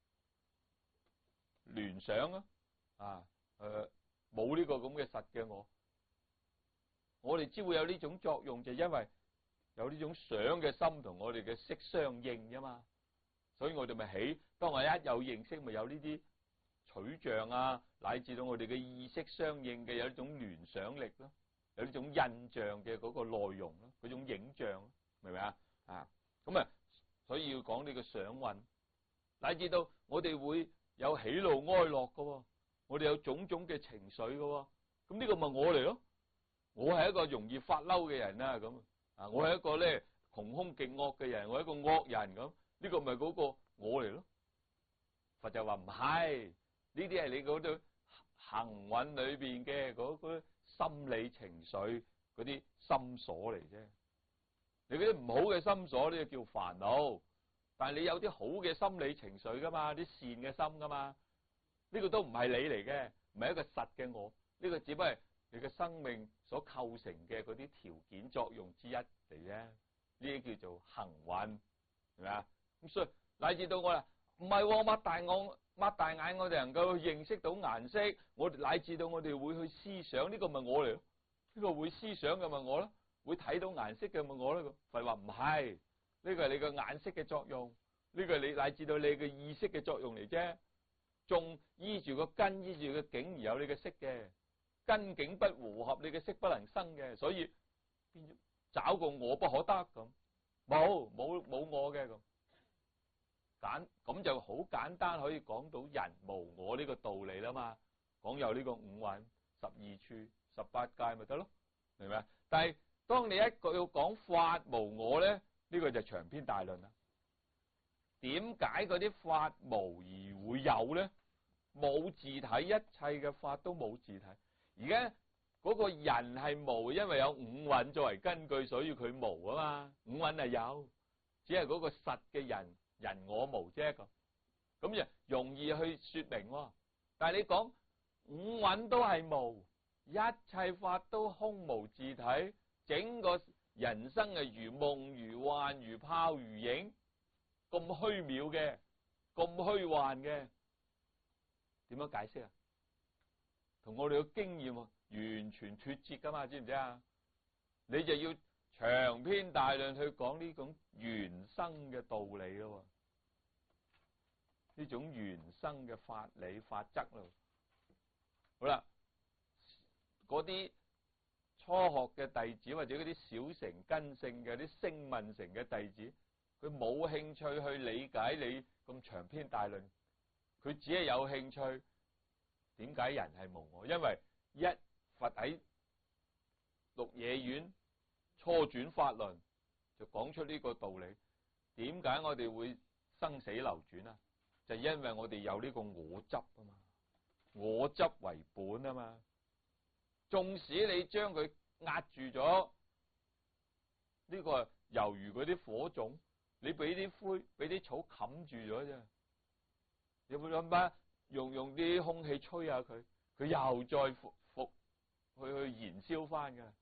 聯想啊，冇呢個咁嘅實嘅我哋只會有呢種作用，就因為有呢種想嘅心同我哋嘅識相應啫嘛，所以我哋咪起。當我一有認識，咪有呢啲取像啊，乃至到我哋嘅意識相應嘅有一種聯想力咯，有呢種印象嘅嗰個內容咯，嗰種影像，明唔明啊？咁啊，所以要講呢個想蘊，乃至到我哋會有喜怒哀樂噶，我哋有種種嘅情緒噶，咁呢個咪我嚟咯。我係一個容易發嬲嘅人啦，咁我係一個咧窮兇極惡嘅人，我係一個惡人咁，呢個咪嗰個我嚟咯。佛就話唔係，呢啲係你嗰啲行蘊裏邊嘅嗰啲心理情緒嗰啲心所嚟啫。你嗰啲唔好嘅心所呢，叫煩惱，但係你有啲好嘅心理情緒噶嘛，啲善嘅心噶嘛，呢個都唔係你嚟嘅，唔係一個實嘅我，呢個只不過係你嘅生命所構成嘅嗰啲條件作用之一嚟啫，呢啲叫做行蘊，係咪啊？咁所以乃至到我啦，唔係擘大眼，我哋能夠認識到顏色，我哋乃至到我哋會去思想，呢個咪我嚟咯？呢個會思想嘅咪我咯？會睇到顏色嘅咪我咯？佛話唔係，呢個係你個眼色嘅作用，呢個係你乃至到你嘅意識嘅作用嚟啫。仲依住個根，依住個境而有你嘅色嘅。根境不和合，你嘅色不能生嘅，所以變咗找個我不可得咁，冇我嘅咁就好簡單可以講到人無我呢個道理啦嘛。講有呢個五蘊、12處、18界咪得咯，明唔明啊？但係當你一個要講法無我咧，呢個就長篇大論啦。點解嗰啲法無而會有咧？冇自體，一切嘅法都冇自體。而家嗰個人係無，因為有五蘊作為根據，所以佢無啊嘛。五蘊係有，只係嗰個實嘅人我無啫。咁就容易去說明。但係你講五蘊都係無，一切法都空無自體，整個人生係如夢如幻如泡如影，咁虛渺嘅，咁虛幻嘅，點樣解釋啊？同我哋嘅經驗完全脫節噶嘛，知唔知啊？你就要長篇大論去講呢種緣生嘅道理咯，呢種緣生嘅法理法則咯。好啦，嗰啲初學嘅弟子或者嗰啲小乘根性嘅啲聲聞乘嘅弟子，佢冇興趣去理解你咁長篇大論，佢只係有興趣。點解人係無我？因為一佛喺鹿野苑初轉法輪就講出呢個道理。點解我哋會生死流轉啊？就因為我哋有呢個我執啊嘛，我執為本啊嘛。縱使你將佢壓住咗，呢個猶如嗰啲火種，你俾啲灰、俾啲草冚住咗啫，有冇諗法？用啲空氣吹下佢，佢又再去燃燒翻㗎。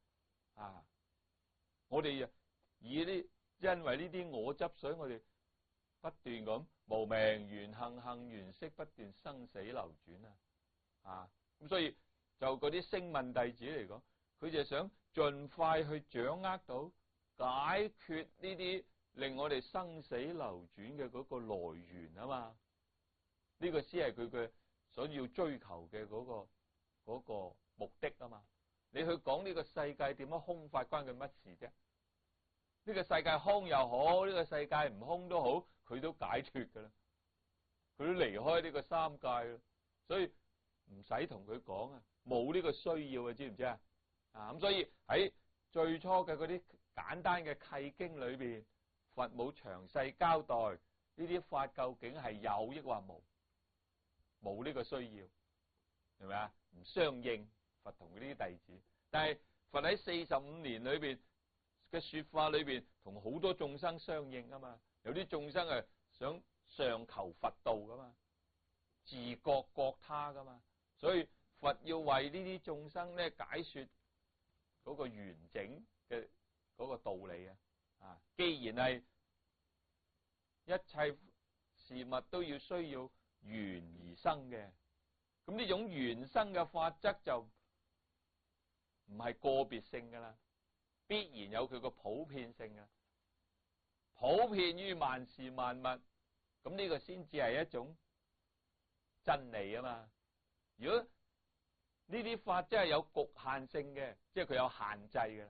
我哋以因為呢啲我執，所以我哋不斷咁無明緣行，行緣識，不斷生死流轉咁所以就嗰啲聲聞弟子嚟講，佢就想盡快去掌握到解決呢啲令我哋生死流轉嘅嗰個來源啊嘛。呢個先係佢嘅所要追求嘅嗰個目的啊嘛。你去講呢個世界點樣空法，關佢乜事啫？呢個世界空又好，呢個世界唔空都好，佢都解脫噶啦，佢都離開呢個三界啦，所以唔使同佢講啊，冇呢個需要啊，知唔知啊？咁所以喺最初嘅嗰啲簡單嘅契經裏邊，佛冇詳細交代呢啲法究竟係有抑或無。冇呢個需要，係咪啊？唔相應，佛同呢啲弟子。但係佛喺45年裏邊嘅說法裏邊同好多眾生相應啊嘛，有啲眾生係想上求佛道噶嘛，自覺覺他噶嘛，所以佛要為呢啲眾生咧解說嗰個完整嘅嗰個道理啊！既然係一切事物都要需要緣而生嘅，咁呢種緣生嘅法則就唔係個別性噶啦，必然有佢個普遍性啊，普遍於萬事萬物，咁呢個先至係一種真理啊嘛！如果呢啲法則係有局限性嘅，即係佢有限制嘅，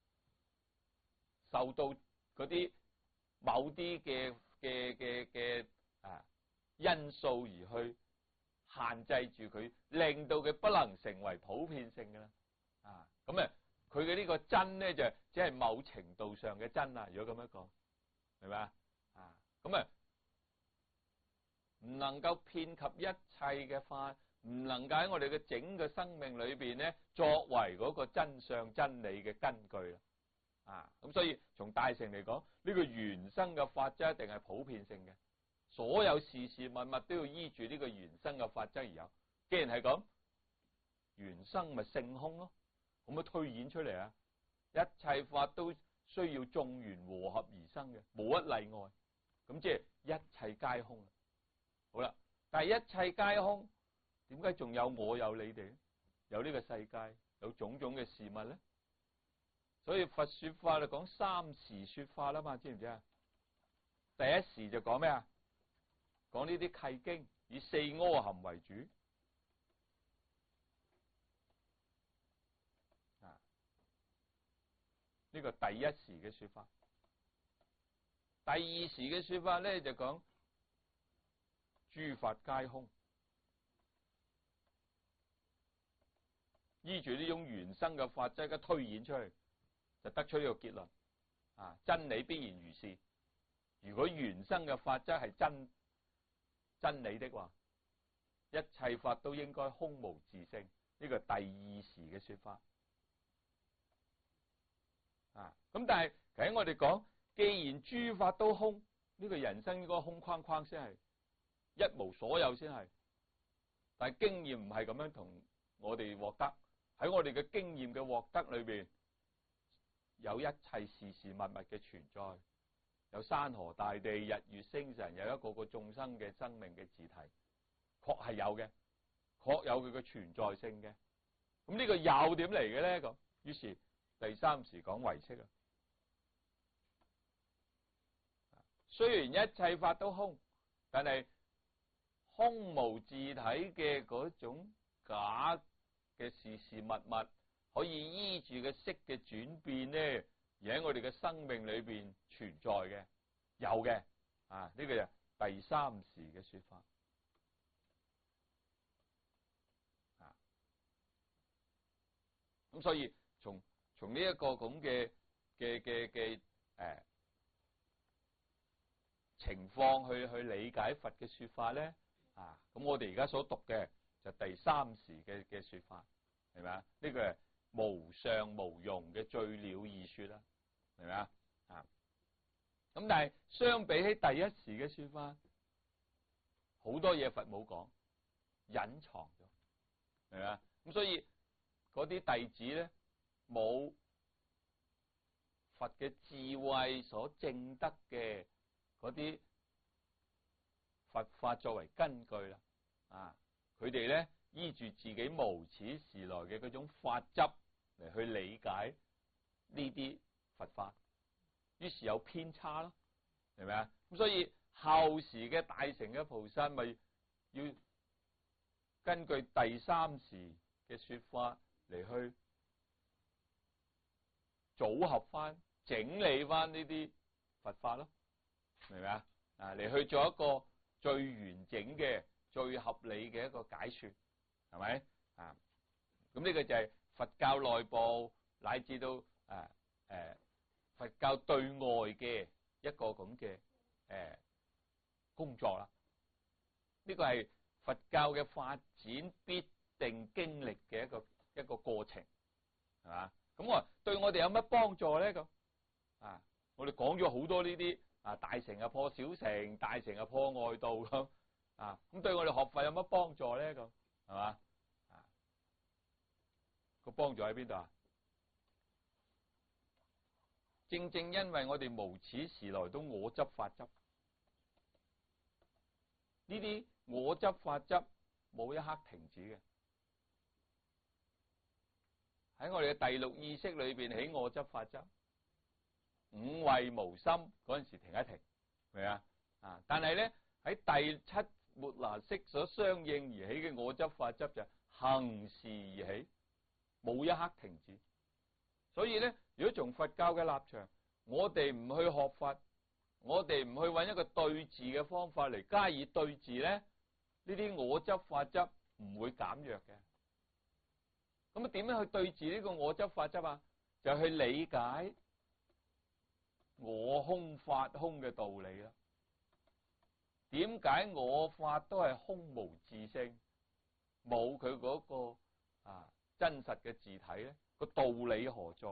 受到嗰啲某啲嘅因素而去限制住佢，令到佢不能成為普遍性嘅啦。咁啊，佢嘅呢個真咧就只係某程度上嘅真啦。如果咁樣講，明白啊？咁啊，唔能夠遍及一切嘅法，唔能夠喺我哋嘅整個生命裏邊咧，作為嗰個真相真理嘅根據啦。咁所以從大乘嚟講，呢個緣生嘅法則一定係普遍性嘅，所有事事物物都要依住呢個緣生嘅法則而有。既然係咁，緣生咪性空咯，咁樣推演出嚟啊！一切法都需要眾緣和合而生嘅，無一例外。咁即係一切皆空。好啦，但係一切皆空，點解仲有我有你哋？有呢個世界，有種種嘅事物咧？所以佛說法就講三時說法啦嘛，知唔知啊？第一時就講咩啊？講呢啲契經，以四阿含為主。呢個第一時嘅說法。第二時嘅說法咧就講諸法皆空，依住呢種緣生嘅法則，一推演出去，就得出呢個結論。真理必然如是。如果緣生嘅法則係真理的話，一切法都應該空無自性。呢個第二時嘅說法。咁但係喺我哋講，既然諸法都空，呢個人生應該空框框先係一無所有先係。但係經驗唔係咁樣同我哋獲得，喺我哋嘅經驗嘅獲得裏邊，有一切事事物物嘅存在，有山河大地、日月星辰，有一個個眾生嘅生命嘅自體，確係有嘅，確有佢嘅存在性嘅。咁呢個又點嚟嘅咧？咁於是第三時講唯識啊。雖然一切法都空，但係空無自體嘅嗰種假嘅事事物物，可以依住個色嘅轉變咧，而喺我哋嘅生命裏邊存在嘅，有嘅。呢個就第三時嘅說法。咁所以從呢一個咁嘅情況去理解佛嘅說法咧，咁我哋而家所讀嘅就第三時嘅說法，係咪啊？呢個係無上無庸嘅最了義說啦，係咪啊？咁但係相比起第一時嘅說法，好多嘢佛冇講，隱藏咗，係咪啊？咁所以嗰啲弟子咧，冇佛嘅智慧所證得嘅嗰啲佛法作為根據啦。佢哋咧依住自己無始時來嘅嗰種法執嚟去理解呢啲佛法，於是有偏差咯，係咪啊？咁所以後時嘅大乘嘅菩薩咪要根據第三時嘅說法嚟去組合翻、整理翻呢啲佛法咯，明唔明啊？嚟去做一個最完整嘅、最合理嘅一個解說，係咪？咁呢個就係佛教內部乃至到佛教對外嘅一個咁嘅工作啦。呢個係佛教嘅發展必定經歷嘅一個過程，係嘛？咁對我哋有乜幫助咧？咁啊，我哋講咗好多呢啲啊，大乘啊破小乘，大乘啊破外道咁啊，咁對我哋學佛有乜幫助咧？咁係嘛？啊，個幫助喺邊度啊？正正因為我哋無始時來都我執法執，呢啲我執法執冇一刻停止嘅。喺我哋嘅第六意識裏邊起我執法執，五位無心嗰陣時停一停，明啊？啊！但係咧喺第七末那識所相應而起嘅我執法執就恆時而起，冇一刻停止。所以咧，如果從佛教嘅立場，我哋唔去學佛，我哋唔去揾一個對治嘅方法嚟加以對治咧，呢啲我執法執唔會減弱嘅。咁啊，點樣去對治呢個我執法執啊？就去理解我空法空嘅道理啦。點解我法都係空無自性，冇佢嗰個真實嘅自體咧？個道理何在？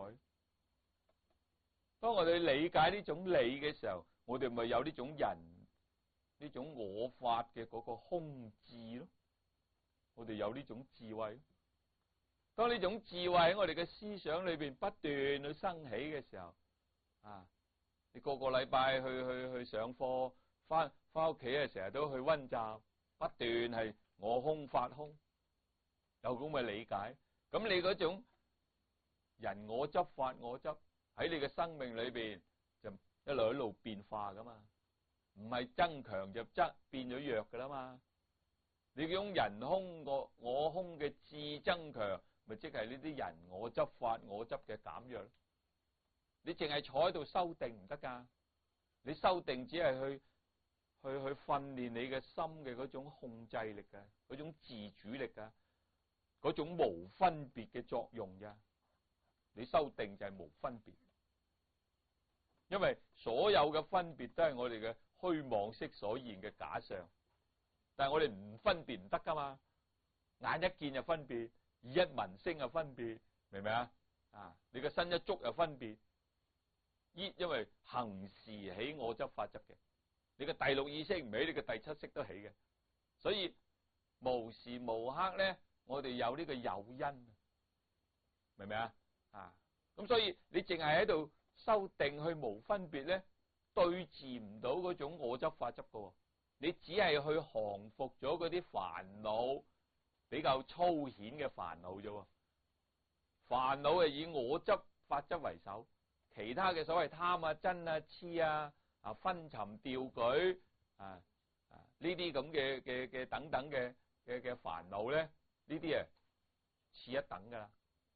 當我哋理解呢種理嘅時候，我哋咪有呢種人呢種我法嘅嗰個空智咯。我哋有呢種智慧。當呢種智慧喺我哋嘅思想裏邊不斷去生起嘅時候，你個個禮拜去上課，翻屋企啊，成日都去溫習，不斷係我空法空，有咁嘅理解，咁你嗰種人我執法我執喺你嘅生命裏邊就一路變化噶嘛，唔係增強就變咗弱噶啦嘛。你嗰種人空個我空嘅智增強，咪即係呢啲人我執法我執嘅減弱。你淨係坐喺度修定唔得噶，你修定只係去訓練你嘅心嘅嗰種控制力嘅，嗰種自主力嘅，嗰種無分別嘅作用咋。你修定就係無分別，因為所有嘅分別都係我哋嘅虛妄識所現嘅假象，但係我哋唔分別唔得噶嘛。眼一見就分別，耳一聞聲就分別，明唔明啊？你個身一觸又分別，因為恆時起我執法執嘅，你嘅第六意識唔起，你嘅第七識都起嘅，所以無時無刻咧，我哋有呢個誘因，明唔明啊？咁所以你淨係喺度修定去無分別咧，對治唔到嗰種我執法執噶，你只係去降服咗嗰啲煩惱，比較粗顯嘅煩惱啫。煩惱係以我執法執為首，其他嘅所謂貪啊、瞋啊、痴啊、昏沉掉舉呢啲咁嘅等等嘅煩惱咧，呢啲啊次一等噶啦。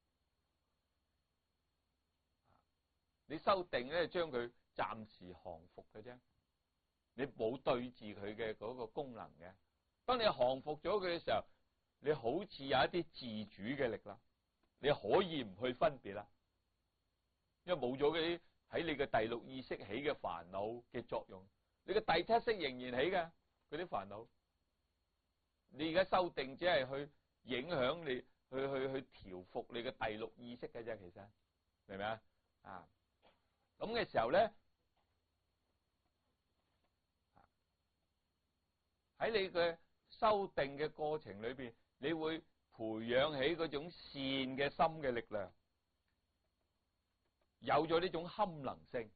你修定咧，將佢暫時降服嘅啫，你冇對治佢嘅嗰個功能嘅。當你降服咗佢嘅時候，你好似有一啲自主嘅力啦，你可以唔去分別啦，因為冇咗嗰啲喺你嘅第六意識起嘅煩惱嘅作用，你嘅第七識仍然起嘅嗰啲煩惱。你而家修定只係去影響你，去調服你嘅第六意識嘅啫，其實明唔明啊？咁嘅時候咧，喺你嘅修定嘅過程裏邊，你會培養起嗰種善嘅心嘅力量，有咗呢種堪能性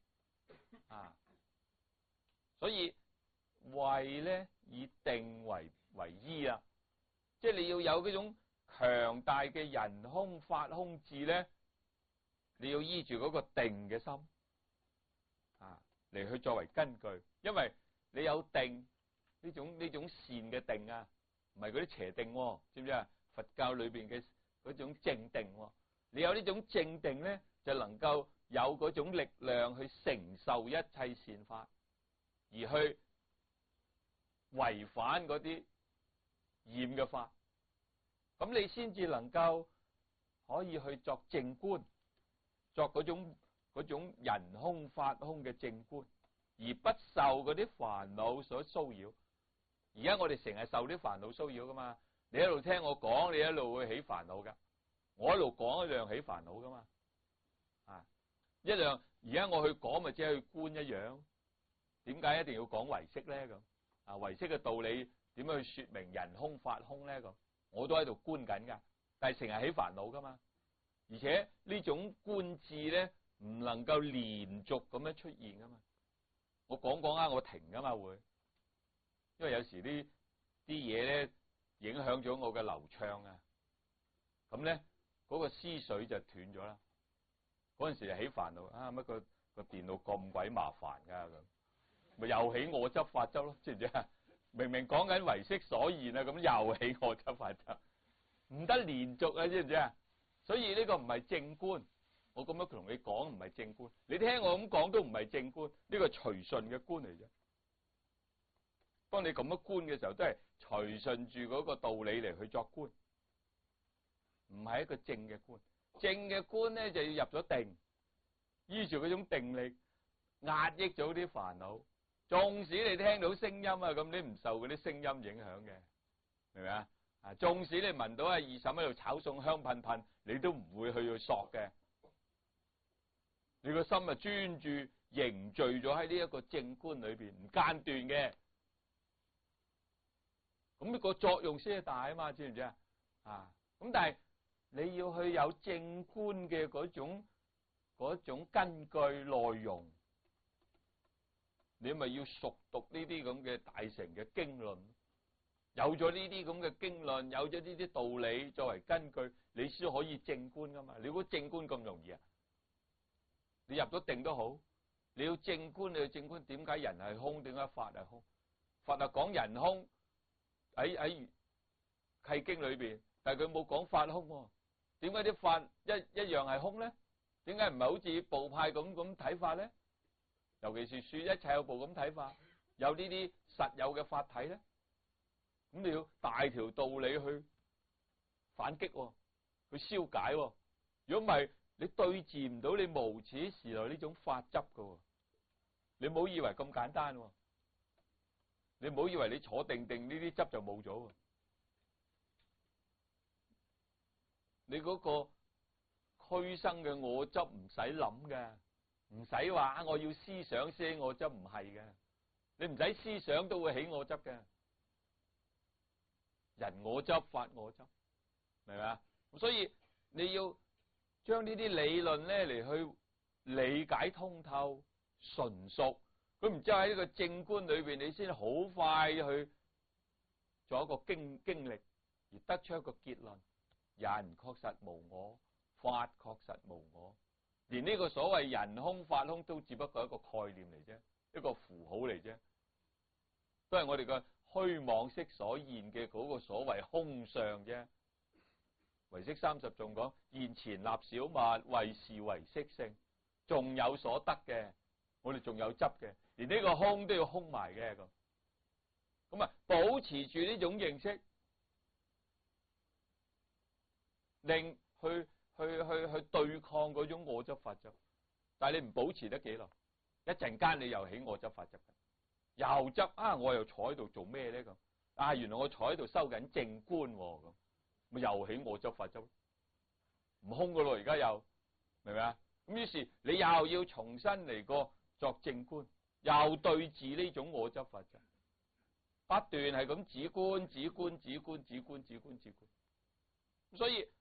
所以慧咧以定為依啊，即係你要有嗰種強大嘅人空法空智咧，你要依住嗰個定嘅心嚟去作為根據，因為你有定呢種善嘅定啊，唔係嗰啲邪定，知唔知啊？佛教裏邊嘅嗰種正定，你有呢種正定咧，就能夠有嗰種力量去承受一切善法，而去違反嗰啲厭嘅法，咁你先至能夠可以去作正觀，作嗰種人空法空嘅正觀，而不受嗰啲煩惱所騷擾。而家我哋成日受啲煩惱騷擾噶嘛，你一路聽我講，你一路會起煩惱噶，我一路講一樣起煩惱噶嘛。 一樣。而家我去講咪即係去觀一樣，點解一定要講唯識咧？咁啊，唯識嘅道理點樣去說明人空法空咧？咁我都喺度觀緊噶，但係成日起煩惱噶嘛。而且呢種觀智咧唔能夠連續咁樣出現噶嘛。我講講啊，我停噶嘛會，因為有時啲嘢咧影響咗我嘅流暢啊。咁咧嗰個思緒就斷咗啦。嗰陣時就起煩惱啊！乜個電腦咁鬼麻煩㗎咁，咪又起我執法執咯，知唔知啊？明明講緊唯識所言啊，咁又起我執法執，唔得連續啊，知唔知啊？所以呢個唔係正觀，我咁樣同你講唔係正觀，你聽我咁講都唔係正觀，呢個隨順嘅觀嚟啫。當你咁樣觀嘅時候，都係隨順住嗰個道理嚟去作觀，唔係一個正嘅觀。正嘅觀咧就要入咗定，依住嗰種定力壓抑咗啲煩惱。縱使你聽到聲音啊，咁你唔受嗰啲聲音影響嘅，明唔明啊？啊，縱使你聞到阿二嬸喺度炒餸香噴噴，你都唔會去索嘅。你個心啊專注凝聚咗喺呢一個正觀裏邊，唔間斷嘅。咁呢個作用先係大啊嘛，知唔知啊？啊，咁但係你要去有正觀嘅嗰種根據內容，你咪要熟讀呢啲咁嘅大乘嘅經論。有咗呢啲咁嘅經論，有咗呢啲道理作為根據，你先可以正觀噶嘛。你估正觀咁容易啊？你入咗定都好，你要正觀，你要正觀點解人係空，點解法係空？法係講人空喺契經裏邊，但係佢冇講法空喎。點解啲法一樣係空咧？點解唔係好似部派咁睇法咧？尤其是說一切有部咁睇法，有呢啲實有嘅法體咧，咁你要大條道理去反擊，去消解。如果唔係，你對治唔到你無始時來呢種法執噶。你唔好以為咁簡單，你唔好以為你坐定定呢啲執就冇咗。你嗰個俱生嘅我執唔使諗嘅，唔使話我要思想先我執，唔係嘅。你唔使思想都會起我執嘅，人我執、法我執，明嘛？所以你要將呢啲理論咧嚟去理解通透、純熟，咁然之後喺呢個正觀裏邊，你先好快去做一個經歷，而得出一個結論。人確實無我，法確實無我，連呢個所謂人空法空都只不過一個概念嚟啫，一個符號嚟啫，都係我哋嘅虛妄識所現嘅嗰個所謂空相啫。唯識30仲講現前立小物，為是唯識性，仲有所得嘅，我哋仲有執嘅，連呢個空都要空埋嘅咁啊，保持住呢種認識。令去對抗嗰種我執法執，但係你唔保持得幾耐，一陣間你又起我執法執，又執啊！我又坐喺度做咩咧咁？啊，原來我坐喺度收緊正觀咁，咪又起我執法執，唔空噶咯，而家又明唔明啊？咁於是你又要重新嚟過作正觀，又對治呢種我執法執，不斷係咁止觀、止觀、止觀、止觀、止觀、止觀，所以。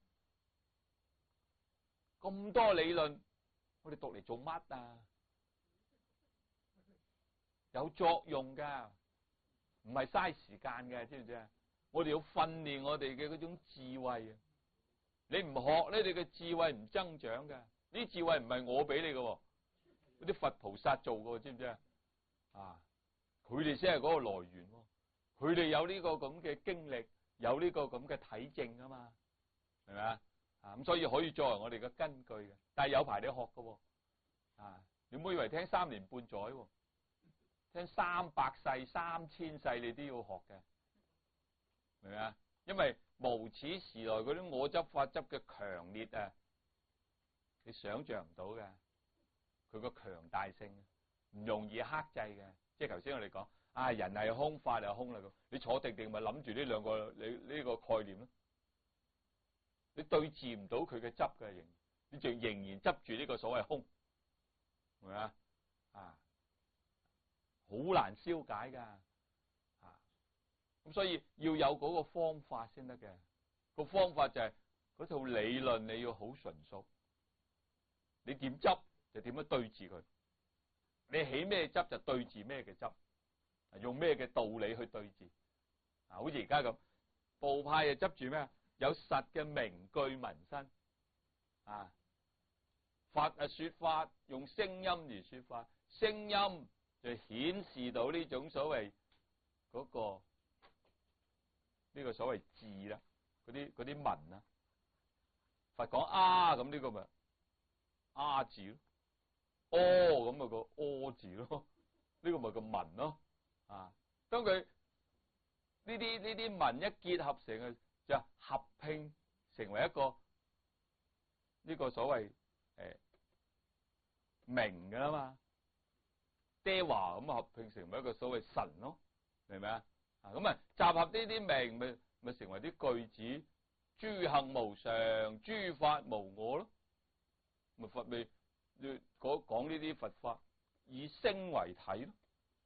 咁多理論，我哋讀嚟做乜啊？有作用噶，唔係嘥時間嘅，知唔知啊？我哋要訓練我哋嘅嗰種智慧啊！你唔學咧，你嘅智慧唔增長噶。呢啲智慧唔係我俾你嘅，嗰啲佛菩薩做嘅，知唔知啊？啊，佢哋先係嗰個來源，佢哋有呢個咁嘅經歷，有呢個咁嘅體證啊嘛，係咪啊？啊，咁所以可以作為我哋嘅根據嘅，但係有排你學嘅，啊，你唔好以為聽3年半載，聽300世、3000世你都要學嘅，明唔明啊？因為無始時來嗰啲我執法執嘅強烈啊，你想象唔到嘅，佢個強大性唔容易克制嘅。即係頭先我哋講，啊，人係空，法係空啦，咁你坐定定咪諗住呢兩個你呢個概念咯。你對治唔到佢嘅執嘅，你就仍然執住呢個所謂空， 係咪啊？啊，好難消解噶，咁所以要有嗰個方法先得嘅。個方法就係嗰套理論你要好純熟，你點執就點樣對治佢，你起咩執就對治咩嘅執，用咩嘅道理去對治。好似而家咁，部派就執住咩？有實嘅名句紋身，說法用聲音而說法，聲音就顯示到呢種所謂嗰個呢個所謂字啦，嗰啲文啊，佛講啊，咁呢個咪啊字咯，哦咁咪個哦字咯，呢個咪個文咯，當佢呢啲文一結合成嘅，就合併成為一個呢個所謂名噶啦嘛，爹話咁合併成為一個所謂神咯，明唔明啊？咁啊集合呢啲名咪成為啲句子，諸行無常，諸法無我咯，咪佛咪講呢啲佛法以聲為體咯，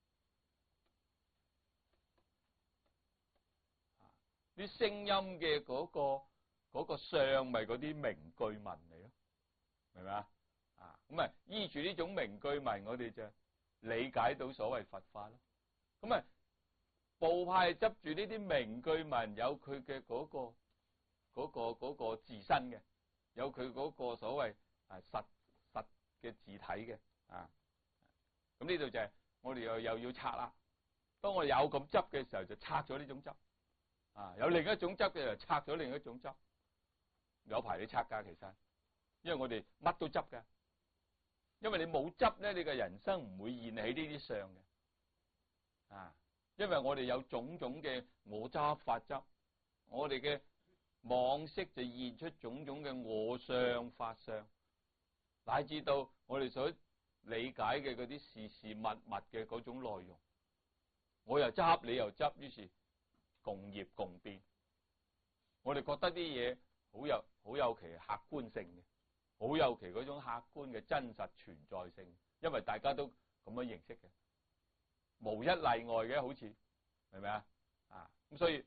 啲聲音嘅嗰個相咪嗰啲名句文嚟咯，明唔明啊？咁啊依住呢種名句文，我哋就理解到所謂佛法咯。咁啊部派執住呢啲名句文，有佢嘅嗰個自身嘅，有佢嗰個所謂實嘅字體嘅，咁呢度就係我哋又要拆啦。當我哋有咁執嘅時候，就拆咗呢種執，有另一種執嘅就拆咗另一種執，有排你拆噶其實，因為我哋乜都執噶，因為你冇執咧，你嘅人生唔會現起呢啲相嘅，因為我哋有種種嘅我執法執，我哋嘅妄識就現出種種嘅我相法相，乃至到我哋所理解嘅嗰啲事事物物嘅嗰種內容，我又執你又執，於是共業共變。我哋覺得啲嘢好有其客觀性嘅，好有其嗰種客觀嘅真實存在性，因為大家都咁樣認識嘅。無一例外嘅，好似係咪啊？咁所以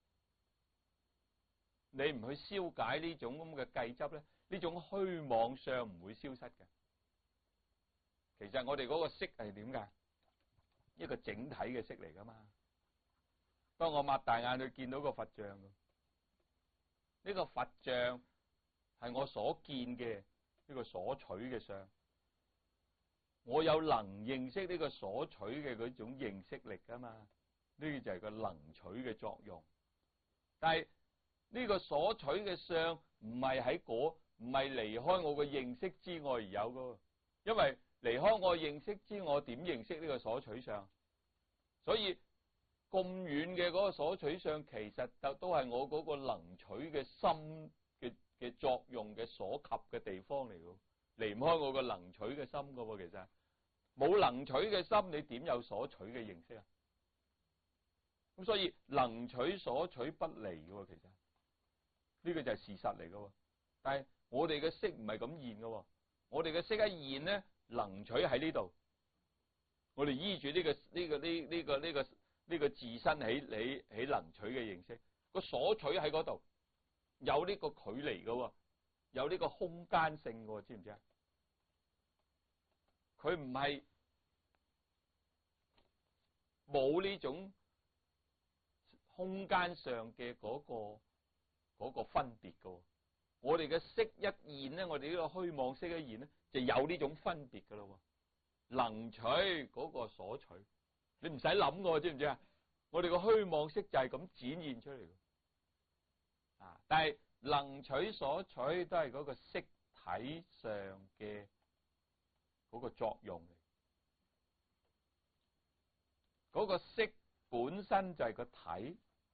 你唔去消解呢種咁嘅計執咧，呢種虛妄相唔會消失嘅。其實我哋嗰個色係點㗎？一個整體嘅色嚟噶嘛。當我擘大眼去見到個佛像，呢個佛像係我所見嘅呢個所取嘅相。我有能認識呢個所取嘅嗰種認識力噶嘛？呢個就係個能取嘅作用。但係呢個所取嘅相唔係唔係離開我嘅認識之外而有噶，因為離開我認識之外，點認識呢個所取相？所以咁遠嘅嗰個所取相，其實都係我嗰個能取嘅心嘅作用嘅所及嘅地方嚟噶，離唔開我個能取嘅心噶。其實冇能取嘅心，你點有所取嘅認識啊？咁所以能取所取不離噶，其實呢個就係事實嚟噶。但係我哋嘅色唔係咁現噶，我哋嘅色一現咧，能取喺呢度，我哋依住呢個自身起能取嘅認識，個所取喺嗰度，有呢個距離噶，有呢個空間性噶，知唔知啊？佢唔係冇呢種空間上嘅嗰個分別噶。我哋嘅色一現咧，我哋呢個虛妄色一現咧，就有呢種分別噶咯。能取嗰個所取，你唔使諗噶，知唔知啊？我哋個虛妄色就係咁展現出嚟。但係能取所取都係嗰個色體上嘅嗰個作用嚟。嗰個色本身就係個體，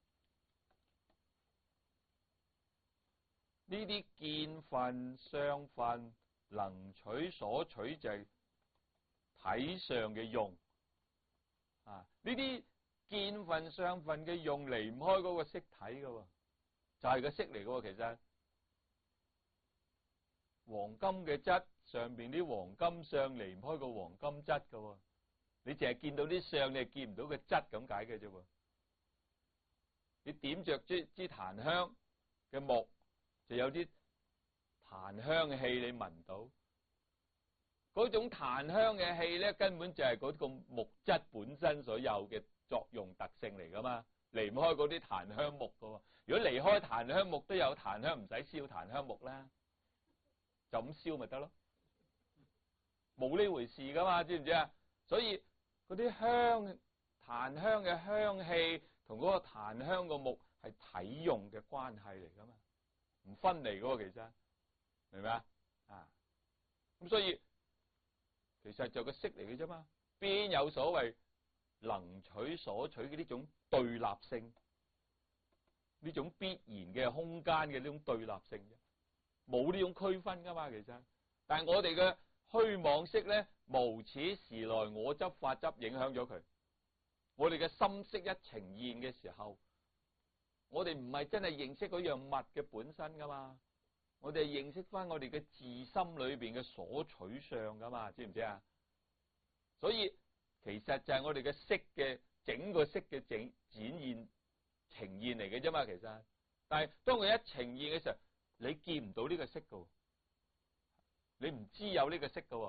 呢啲見分、相分、能取所取就係體上嘅用。呢啲見分、相分嘅用離唔開嗰個色體噶，就係個色嚟噶。其實黃金嘅質、 上邊啲黃金相離唔開個黃金質㗎喎，你淨係見到啲相，你係見唔到個質咁解嘅啫喎。你點着支檀香嘅木，就有啲檀香氣你聞到，嗰種檀香嘅氣咧，根本就係嗰個木質本身所有嘅作用特性嚟噶嘛，離唔開嗰啲檀香木噶喎。如果離開檀香木都有檀香，唔使燒檀香木啦，就咁燒咪得咯，冇呢回事噶嘛，知唔知啊？所以嗰啲檀香嘅香氣同嗰個檀香個木係體用嘅關係嚟噶嘛，唔分離噶喎，其實明唔明啊？咁所以其實就個色嚟嘅啫嘛，邊有所謂能取所取嘅呢種對立性，呢種必然嘅空間嘅呢種對立性啫，冇呢種區分噶嘛，其實。但係我哋嘅虛妄識咧，無始時來我執法執影響咗佢。我哋嘅心識一呈現嘅時候，我哋唔係真係認識嗰樣物嘅本身噶嘛，我哋認識翻我哋嘅自心裏邊嘅所取相噶嘛，知唔知啊？所以其實就係我哋嘅色嘅整個色嘅展現呈現嚟嘅啫嘛，其實。但係當佢一呈現嘅時候，你見唔到呢個色噶，你唔知有呢個色噶，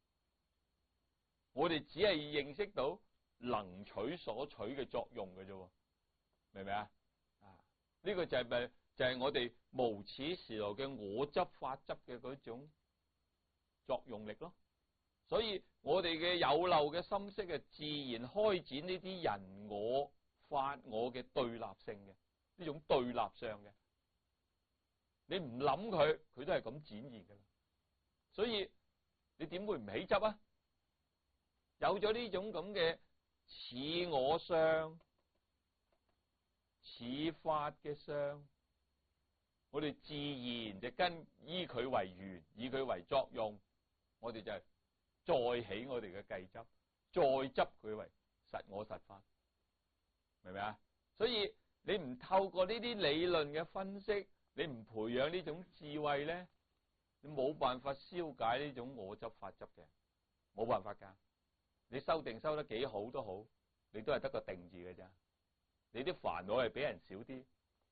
我哋只係認識到能取所取嘅作用嘅啫，明唔明啊？呢個就係我哋無始時來嘅我執法執嘅嗰種作用力咯。所以我哋嘅有漏嘅心識係自然開展呢啲人我法我嘅對立性嘅呢種對立相嘅，你唔諗佢，佢都係咁展現噶啦。所以你點會唔起執啊？有咗呢種咁嘅似我相、似法嘅相，我哋自然就跟依佢為緣，以佢為作用，我哋就係再起我哋嘅計執，再執佢為實我實法，明唔明啊？所以你唔透過呢啲理論嘅分析，你唔培養呢種智慧咧，你冇辦法消解呢種我執法執嘅，冇辦法噶。你修定修得幾好都好，你都係得個定字嘅咋。你啲煩惱係比人少啲，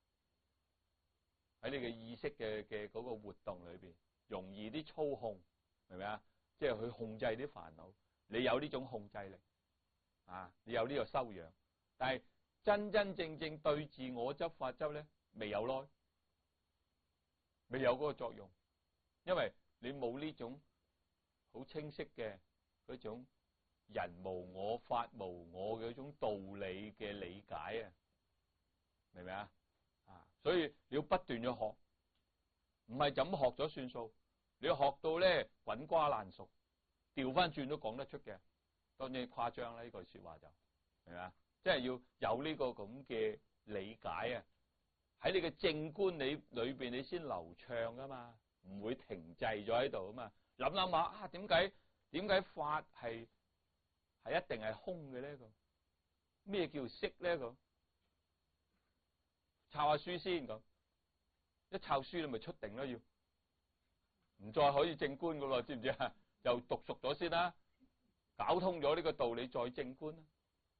喺你嘅意識嘅嗰個活動裏邊，容易啲操控，明唔明啊？即係去控制啲煩惱，你有呢種控制力啊，你有呢個修養，但係真真正正對治我執法執咧，未有耐，未有嗰個作用，因為你冇呢種好清晰嘅嗰種人無我法無我嘅嗰種道理嘅理解啊，明唔明啊？所以你要不斷去學，唔係就咁學咗算數，你要學到咧滾瓜爛熟，調翻轉都講得出嘅，當然誇張啦呢句說話就，明唔明啊？即係要有呢個咁嘅理解啊，喺你嘅正觀裏邊你先流暢噶嘛，唔會停滯咗喺度啊嘛。諗諗下啊，點解法係一定係空嘅呢？個咩叫色呢？個抄下書先咁，一抄書你咪出定啦，要唔再可以正觀噶咯？知唔知啊？又讀熟咗先啦，搞通咗呢個道理再正觀啦。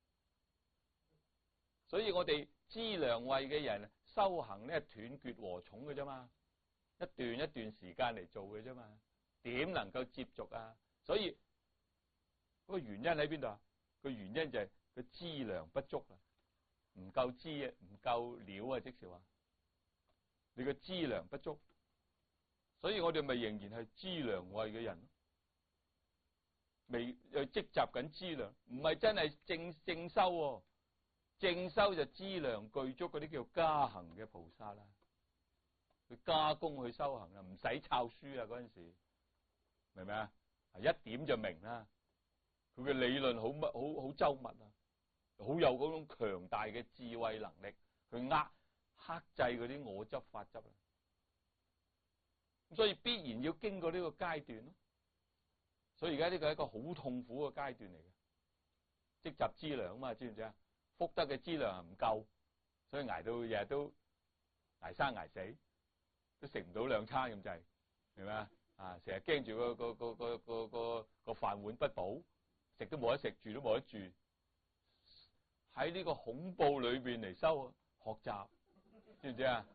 所以我哋資糧位嘅人修行咧，斷絕和重嘅啫嘛，一段一段時間嚟做嘅啫嘛，點能夠接續啊？所以嗰個原因喺邊度啊？個原因就係個資糧不足啊，唔夠資啊，唔夠料啊，即是話你個資糧不足，所以我哋咪仍然係資糧位嘅人，未又積集緊資糧，唔係真係正修喎。正修就資糧具足嗰啲叫加行嘅菩薩啦，佢加工去修行啊，唔使抄書啊，嗰陣時明唔明啊？一點就明啦，佢嘅理論好周密啊，好有嗰種強大嘅智慧能力去克制嗰啲我執法執啊，咁所以必然要經過呢個階段咯。所以而家呢個係一個好痛苦嘅階段嚟嘅，積集資糧啊嘛，知唔知啊？福德嘅資糧係唔夠，所以捱到日日都捱生捱死，都食唔到兩餐咁滯，明唔明啊？ 成日驚住個飯碗不保，食都冇得食，住都冇得住，喺呢個恐怖裏邊嚟學習，知唔知啊？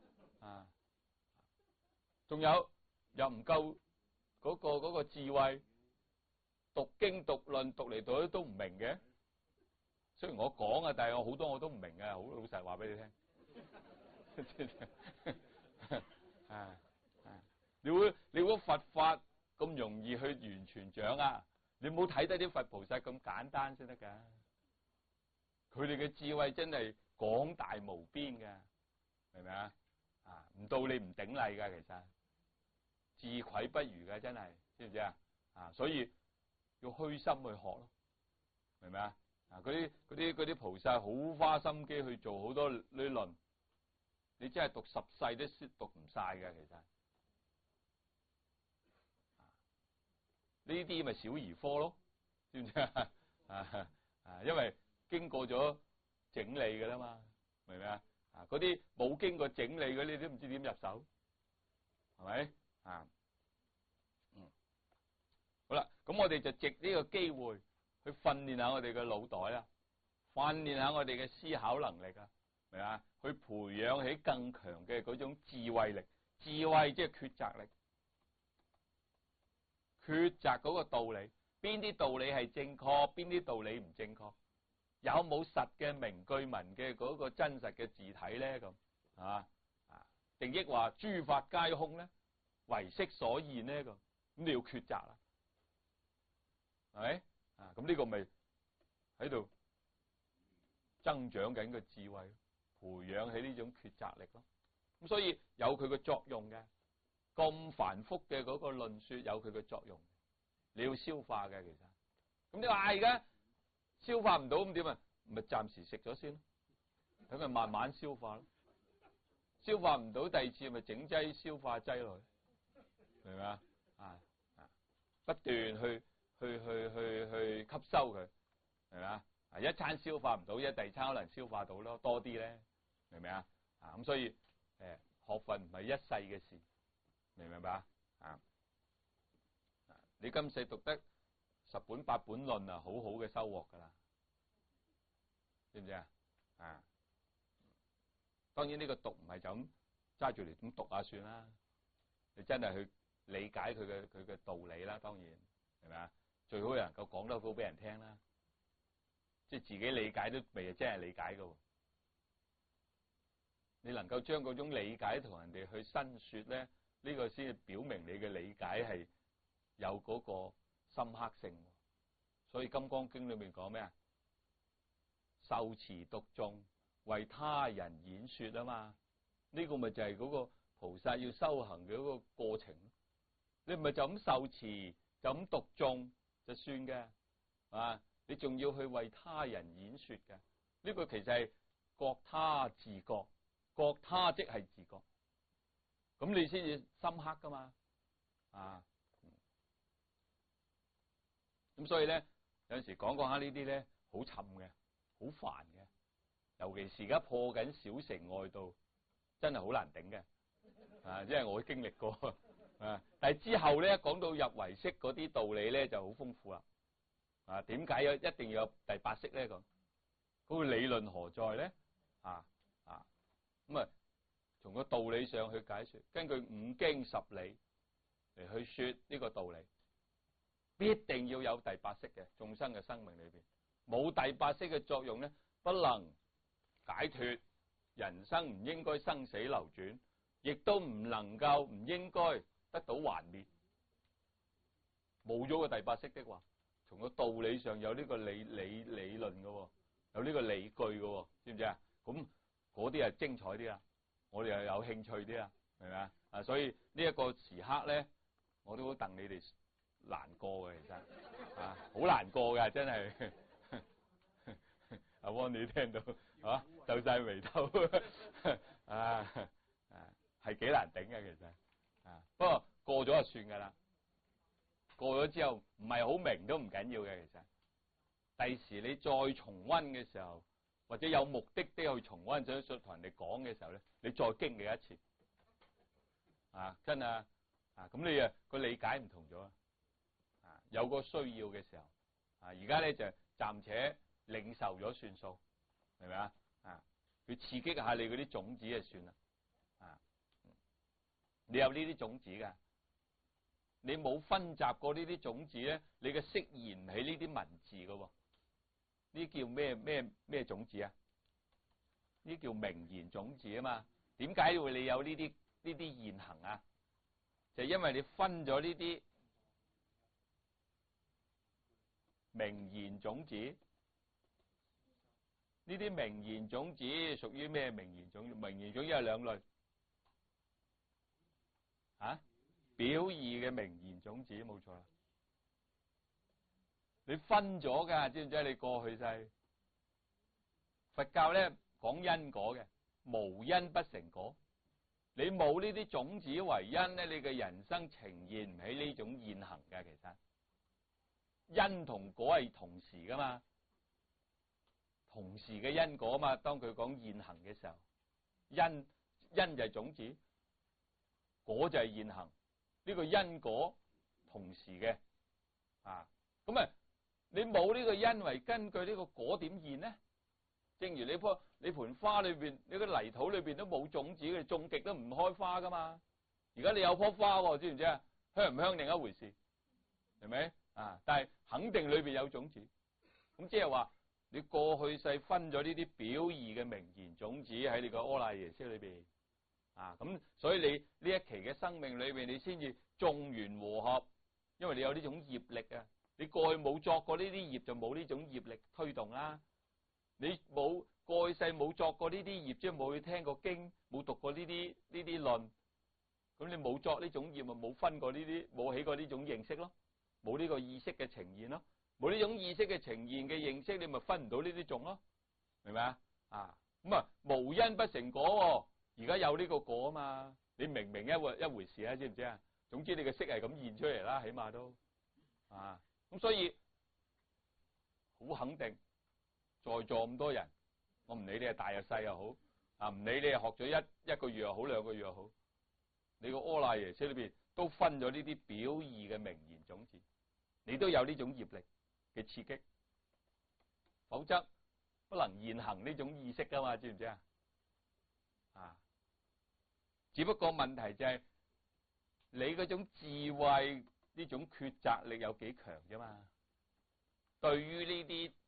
仲有又唔夠嗰個智慧，讀經讀論讀嚟讀去都唔明嘅。雖然我講啊，但係我好多我都唔明嘅，好老實話俾你聽。你估佛法咁容易去完全掌握？你冇睇得啲佛菩薩咁簡單先得噶。佢哋嘅智慧真係廣大無邊嘅，明唔明啊？唔到你唔頂禮噶，其實自愧不如嘅，真係，知唔知啊？所以要虛心去學咯，明唔明啊？嗰啲菩薩好花心機去做好多呢論，你真係讀十世都讀唔晒嘅，其實呢啲咪小兒科咯，知唔知啊？因為經過咗整理嘅啦嘛，明唔明啊？嗰啲冇經過整理嘅，你都唔知點入手，係咪？好啦，咁我哋就藉呢個機會去訓練下我哋嘅腦袋啦，訓練下我哋嘅思考能力啊，明啊？去培養起更強嘅嗰種智慧力，智慧即係抉擇力，抉擇嗰個道理，邊啲道理係正確，邊啲道理唔正確，有冇實嘅名句文嘅嗰個真實嘅字體咧？咁定抑話諸法皆空咧，唯識所現咧？咁你要抉擇啦。係咪？咁呢個咪喺度增長緊個智慧，培養起呢種抉擇力咯。咁所以有佢嘅作用嘅，咁繁複嘅嗰個論說有佢嘅作用，你要消化嘅其實。咁你話而家消化唔到咁點啊？咪暫時食咗先咯，等佢慢慢消化咯。消化唔到第二次咪整劑消化劑落去，明唔明啊？不斷去吸收佢，係咪啊？一餐消化唔到，第二餐可能消化到咯，多啲咧，明唔明啊？咁所以學問唔係一世嘅事，明唔明白啊？你今世讀得十本八本論啊，好好嘅收穫噶啦，知唔知啊？當然呢個讀唔係就咁揸住嚟咁讀下算啦，你真係去理解佢嘅道理啦，當然係咪啊？最好能夠講得好俾人聽啦，即係自己理解都未係真係理解噶。你能夠將嗰種理解同人哋去申說咧，呢個先係表明你嘅理解係有嗰個深刻性。所以《金剛經》裏面講咩啊？受持讀誦，為他人演說啊嘛。呢個咪就係嗰個菩薩要修行嘅嗰個過程。你唔係就咁受持，就咁讀誦就算嘅，你仲要去為他人演說嘅。呢個其實係覺他自覺，覺他即係自覺，咁你先至深刻噶嘛。咁所以咧，有陣時講下呢啲咧，好沉嘅，好煩嘅，尤其是而家破緊小乘外道，真係好難頂嘅。因為我經歷過。但係之後咧，講到入唯識嗰啲道理咧，就好豐富啦。點解一定要有第八識咧？咁嗰個理論何在咧？咁從個道理上去解說，根據五經十理嚟去說呢個道理，必定要有第八識嘅眾生嘅生命裏邊，冇第八識嘅作用咧，不能解脫人生，唔應該生死流轉，亦都唔能夠唔應該得到還滅。冇咗個第八識的話，從個道理上有呢個理論嘅，有呢個理據嘅，知唔知啊？咁嗰啲係精彩啲啊，我哋又有興趣啲啊，明唔明啊？所以呢一個時刻咧，我都好戥你哋難過嘅，其實好難過嘅，真係。阿汪你聽到皺晒眉頭，係幾難頂嘅，其實不過過咗就算噶啦。過咗之後唔係好明都唔緊要嘅，其實第時你再重溫嘅時候，或者有目的地去重溫，想同人哋講嘅時候咧，你再經歷一次真係咁你個理解唔同咗啊，有個需要嘅時候而家咧就暫且領受咗算數，明唔明啊？佢刺激下你嗰啲種子就算啦你有呢啲種子㗎，你冇分集過呢啲種子咧，你嘅釋言唔起呢啲文字㗎喎，呢叫咩種子啊？呢叫名言種子啊嘛。點解會你有呢啲言行啊？就係因為你分咗呢啲名言種子，呢啲名言種子屬於咩名言種子？名言種子有兩類表義嘅名言種子冇錯啦。你分咗㗎，知唔知？你過去世佛教咧講因果嘅，無因不成果。你冇呢啲種子為因咧，你嘅人生呈現唔起呢種現行嘅。其實因同果係同時噶嘛，同時嘅因果嘛。當佢講現行嘅時候，因就係種子，果就係現行。呢個因果同時嘅咁你冇呢個因為根據，呢個果點現呢？正如你盆花裏邊，你個泥土裏邊都冇種子，你種極都唔開花噶嘛。而家你有棵花喎，知唔知啊？香唔香另一回事，係咪但係肯定裏邊有種子。咁即係話你過去世分咗呢啲表義嘅名言種子喺你個阿賴耶識裏邊咁所以你呢一期嘅生命裏邊，你先至眾緣和合，因為你有呢種業力啊。你過去冇作過呢啲業，就冇呢種業力推動啦。你冇過去世冇作過呢啲業，即係冇去聽過經，冇讀過呢啲論，咁你冇作呢種業，咪冇分過呢啲，冇起過呢種認識咯，冇呢個意識嘅呈現咯，冇呢種意識嘅呈現嘅認識，你咪分唔到呢啲種咯，明唔明咁無因不成果，而家有呢個果啊嘛，你明唔明一回事啊？知唔知啊？總之你嘅識係咁現出嚟啦，起碼都咁所以好肯定，在座咁多人，我唔理你係大又細又好唔理你係學咗一個月又好，2個月又好，你個阿賴耶識裏邊都分咗呢啲表義嘅名言種子，你都有呢種業力嘅刺激，否則不能現行呢種意識噶嘛，知唔知只不過問題就係你嗰種智慧，呢種抉擇力有幾強啫嘛。對於呢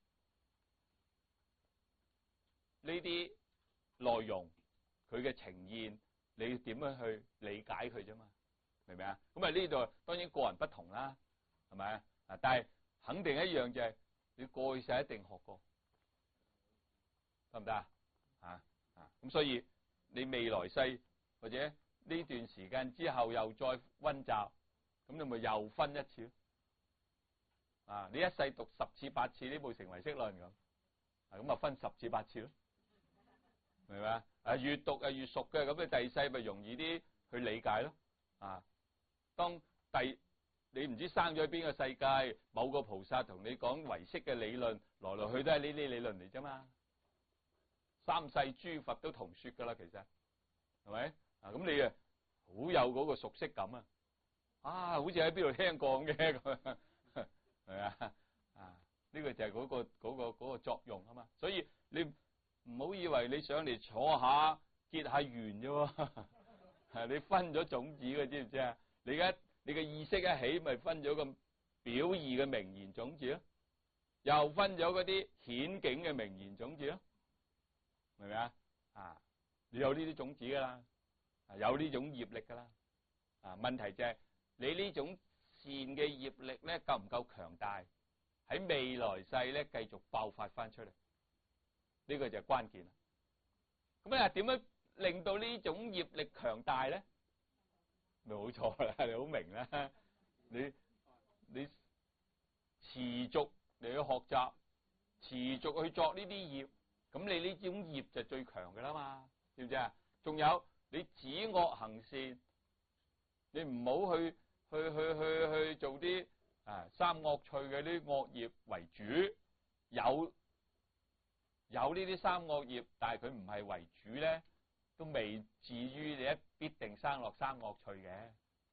啲內容，佢嘅呈現，你要點樣去理解佢啫嘛？明唔明啊？咁呢度當然個人不同啦，係咪但係肯定一樣就係你過去世一定學過，得唔得咁所以你未來世或者呢段時間之後又再溫習，咁你咪又分一次你一世讀10次8次呢部成唯識論咁分10次8次咯，明唔明越讀越熟嘅，咁你第世咪容易啲去理解咯當你唔知生咗喺邊個世界，某個菩薩同你講唯識嘅理論，來來去都係呢啲理論嚟啫嘛。三世諸佛都同說噶啦，其實係咪咁你好有嗰個熟悉感好似喺邊度聽過嘅咁係呢個就係嗰個作用啊嘛。所以你唔好以為你上嚟坐下結下緣啫，你分咗種子嘅，知唔知啊？你而家你嘅意識一起，咪分咗個表義嘅名言種子咯，又分咗嗰啲顯境嘅名言種子咯，明唔明你有呢啲種子噶啦，有呢種業力噶啦問題就係你呢種善嘅業力咧夠唔夠強大，喺未來世咧繼續爆發翻出嚟，呢個就係關鍵啦。咁點樣令到呢種業力強大咧？冇錯啦，你好明啦。你持續嚟去學習，持續去作呢啲業，咁你呢種業就最強嘅啦嘛，知唔知啊？仲有你止惡行善，你唔好去做啲三惡趣嘅啲惡業為主，有呢啲三惡業，但係佢唔係為主咧，都未至於你必定生落三惡趣嘅，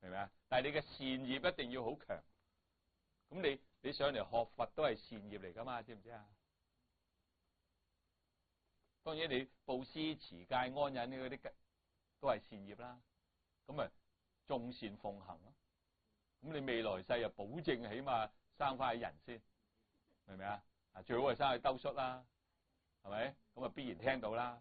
明唔明啊？但係你嘅善業一定要好強。咁你上嚟學佛都係善業嚟噶嘛？知唔知啊？當然你布施、持戒、安忍呢嗰啲都係善業啦。咁啊，眾善奉行咯。咁你未來世又保證起碼生翻喺人先，明唔明啊？最好係生喺兜率啦，係咪？咁啊必然聽到啦。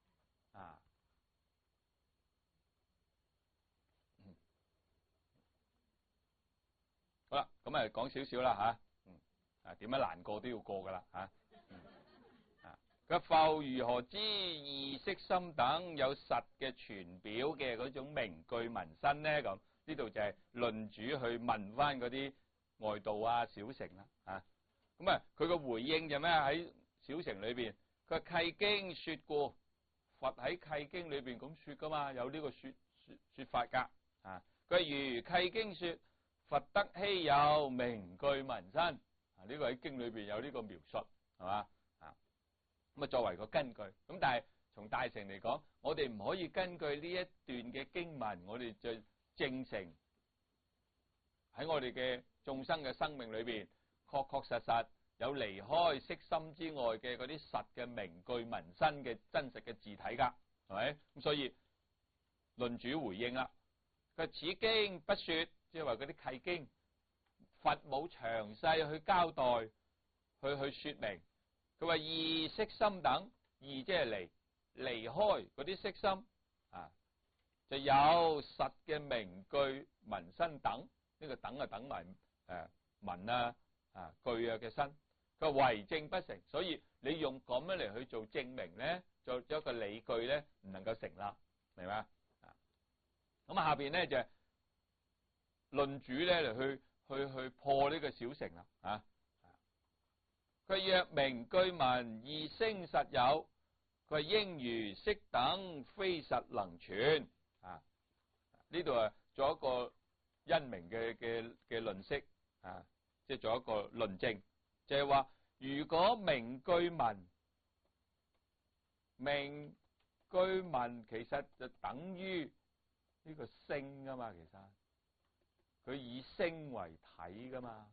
好啦，咁啊講少少啦嚇。點樣難過都要過噶啦嚇。佢復如何知意識心等有實嘅傳表嘅嗰種名句文身咧？咁呢度就係論主去問翻嗰啲外道啊、小乘啦嚇。咁啊，佢個回應就咩？喺小乘裏邊，佢契經說過，佛喺契經裏邊咁說噶嘛，有呢個說法噶啊。佢如契經說，佛得稀有名句文身啊，呢個喺經裏邊有呢個描述係嘛？咁啊，作為個根據，咁但係從大乘嚟講，我哋唔可以根據呢一段嘅經文，我哋就證成喺我哋嘅眾生嘅生命裏邊，確確實實有離開色心之外嘅嗰啲實嘅名句文身嘅真實嘅字體㗎，係咪？咁所以論主回應啦，佢此經不說，即係話嗰啲契經，佛冇詳細去交代，去說明。佢話意識心等，意即係離開嗰啲色心啊，就有實嘅名句文身等，呢個等啊等埋文啊句啊嘅身。佢話為證不成，所以你用咁樣嚟去做證明咧，做咗一個理據咧，唔能夠成立，明嘛？咁下邊咧就係論主咧嚟去破呢個小乘啦啊！佢若名句文意聲實有，佢應如色等非實能傳啊！呢度啊做一個因明嘅論釋啊，即係做一個論證，就係話如果名句文其實就等於呢個聲噶嘛，其實佢以聲為體噶嘛。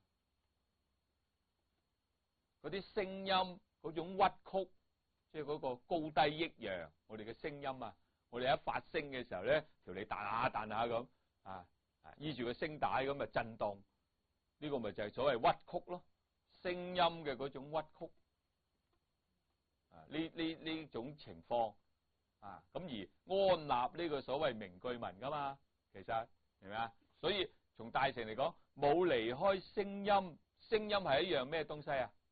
嗰啲聲音嗰種屈曲，即係嗰個高低抑揚，我哋嘅聲音啊，我哋一發聲嘅時候咧，條脷彈下彈下咁依住個聲帶咁啊震動，呢個咪就係所謂屈曲咯，聲音嘅嗰種屈曲呢種情況咁而安立呢個所謂名句文噶嘛，其實明唔明啊？所以從大乘嚟講，冇離開聲音，聲音係一樣咩東西啊？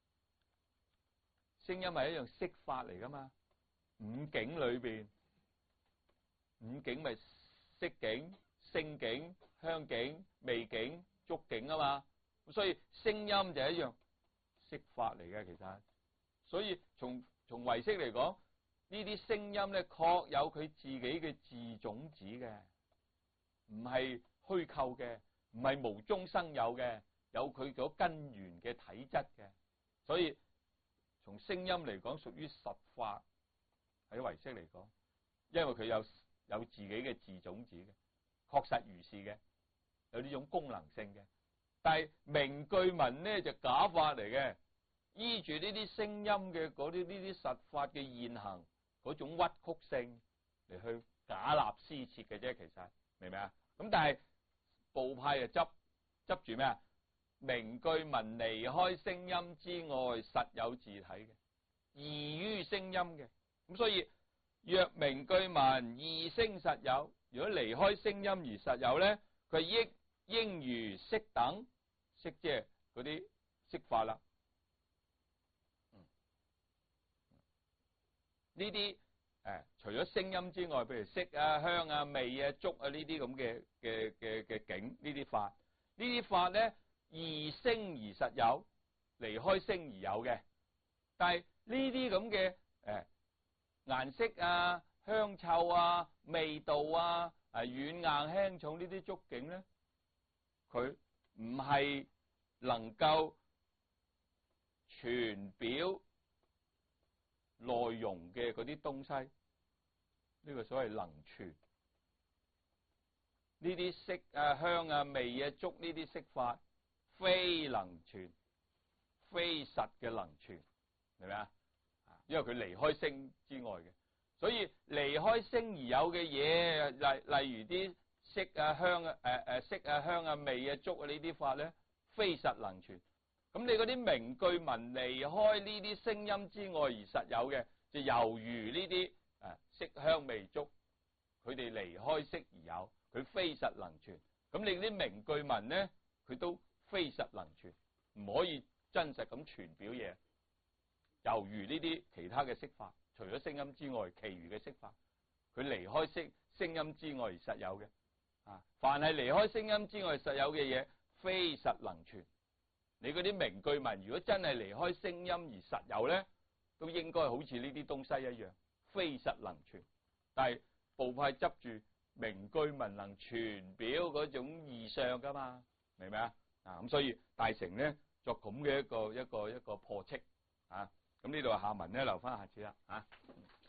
聲音係一樣色法嚟噶嘛？五境裏邊，五境咪色境、聲境、香境、味境、觸境啊嘛。所以聲音就係一樣色法嚟嘅，其實。所以從唯識嚟講，呢啲聲音咧確有佢自己嘅自種子嘅，唔係虛構嘅，唔係無中生有嘅，有佢嗰根源嘅體質嘅，所以。從聲音嚟講，屬於實法喺唯識嚟講，因為佢有自己嘅自種子嘅，確實如是嘅，有呢種功能性嘅。但係名句文咧就假法嚟嘅，依住呢啲聲音嘅嗰啲呢啲實法嘅現行嗰種屈曲性嚟去假立施設嘅啫，其實明唔明啊？咁但係部派就執住咩啊？名句文離開聲音之外，實有字體嘅，異於聲音嘅。咁所以若名句文意聲實有，如果離開聲音而實有咧，佢應如色等，色即係嗰啲色法啦。呢啲除咗聲音之外，譬如色啊、香啊、味啊、觸啊呢啲咁嘅境，呢啲法，呢啲法咧。異聲而實有，離開聲而有嘅。但係呢啲咁嘅顏色啊、香臭啊、味道啊、軟硬輕重呢啲觸境咧，佢唔係能夠傳表內容嘅嗰啲東西，呢個所謂能傳。 呢啲色啊、香啊、味啊、觸呢啲色法，非能存，非實嘅能存，明唔明啊？因為佢離開聲之外嘅，所以離開聲而有嘅嘢，例如啲色啊、香啊、色啊、香啊、味啊、觸啊呢啲法咧，非實能存。咁你嗰啲名句文離開呢啲聲音之外而實有嘅，就猶如呢啲色香味觸，佢哋離開色而有，佢非實能存。咁你啲名句文咧，佢都非實能存，唔可以真實咁傳表嘢。猶如呢啲其他嘅色法，除咗聲音之外，其餘嘅色法，佢離開聲音之外而實有嘅。凡係離開聲音之外實有嘅嘢，非實能存。你嗰啲名句文，如果真係離開聲音而實有咧，都應該好似呢啲東西一樣，非實能存。但係部派執住名句文能傳表嗰種異相噶嘛，明唔明啊？咁所以大乘咧作咁嘅一個破斥啊。咁呢度下文咧留翻下次啦。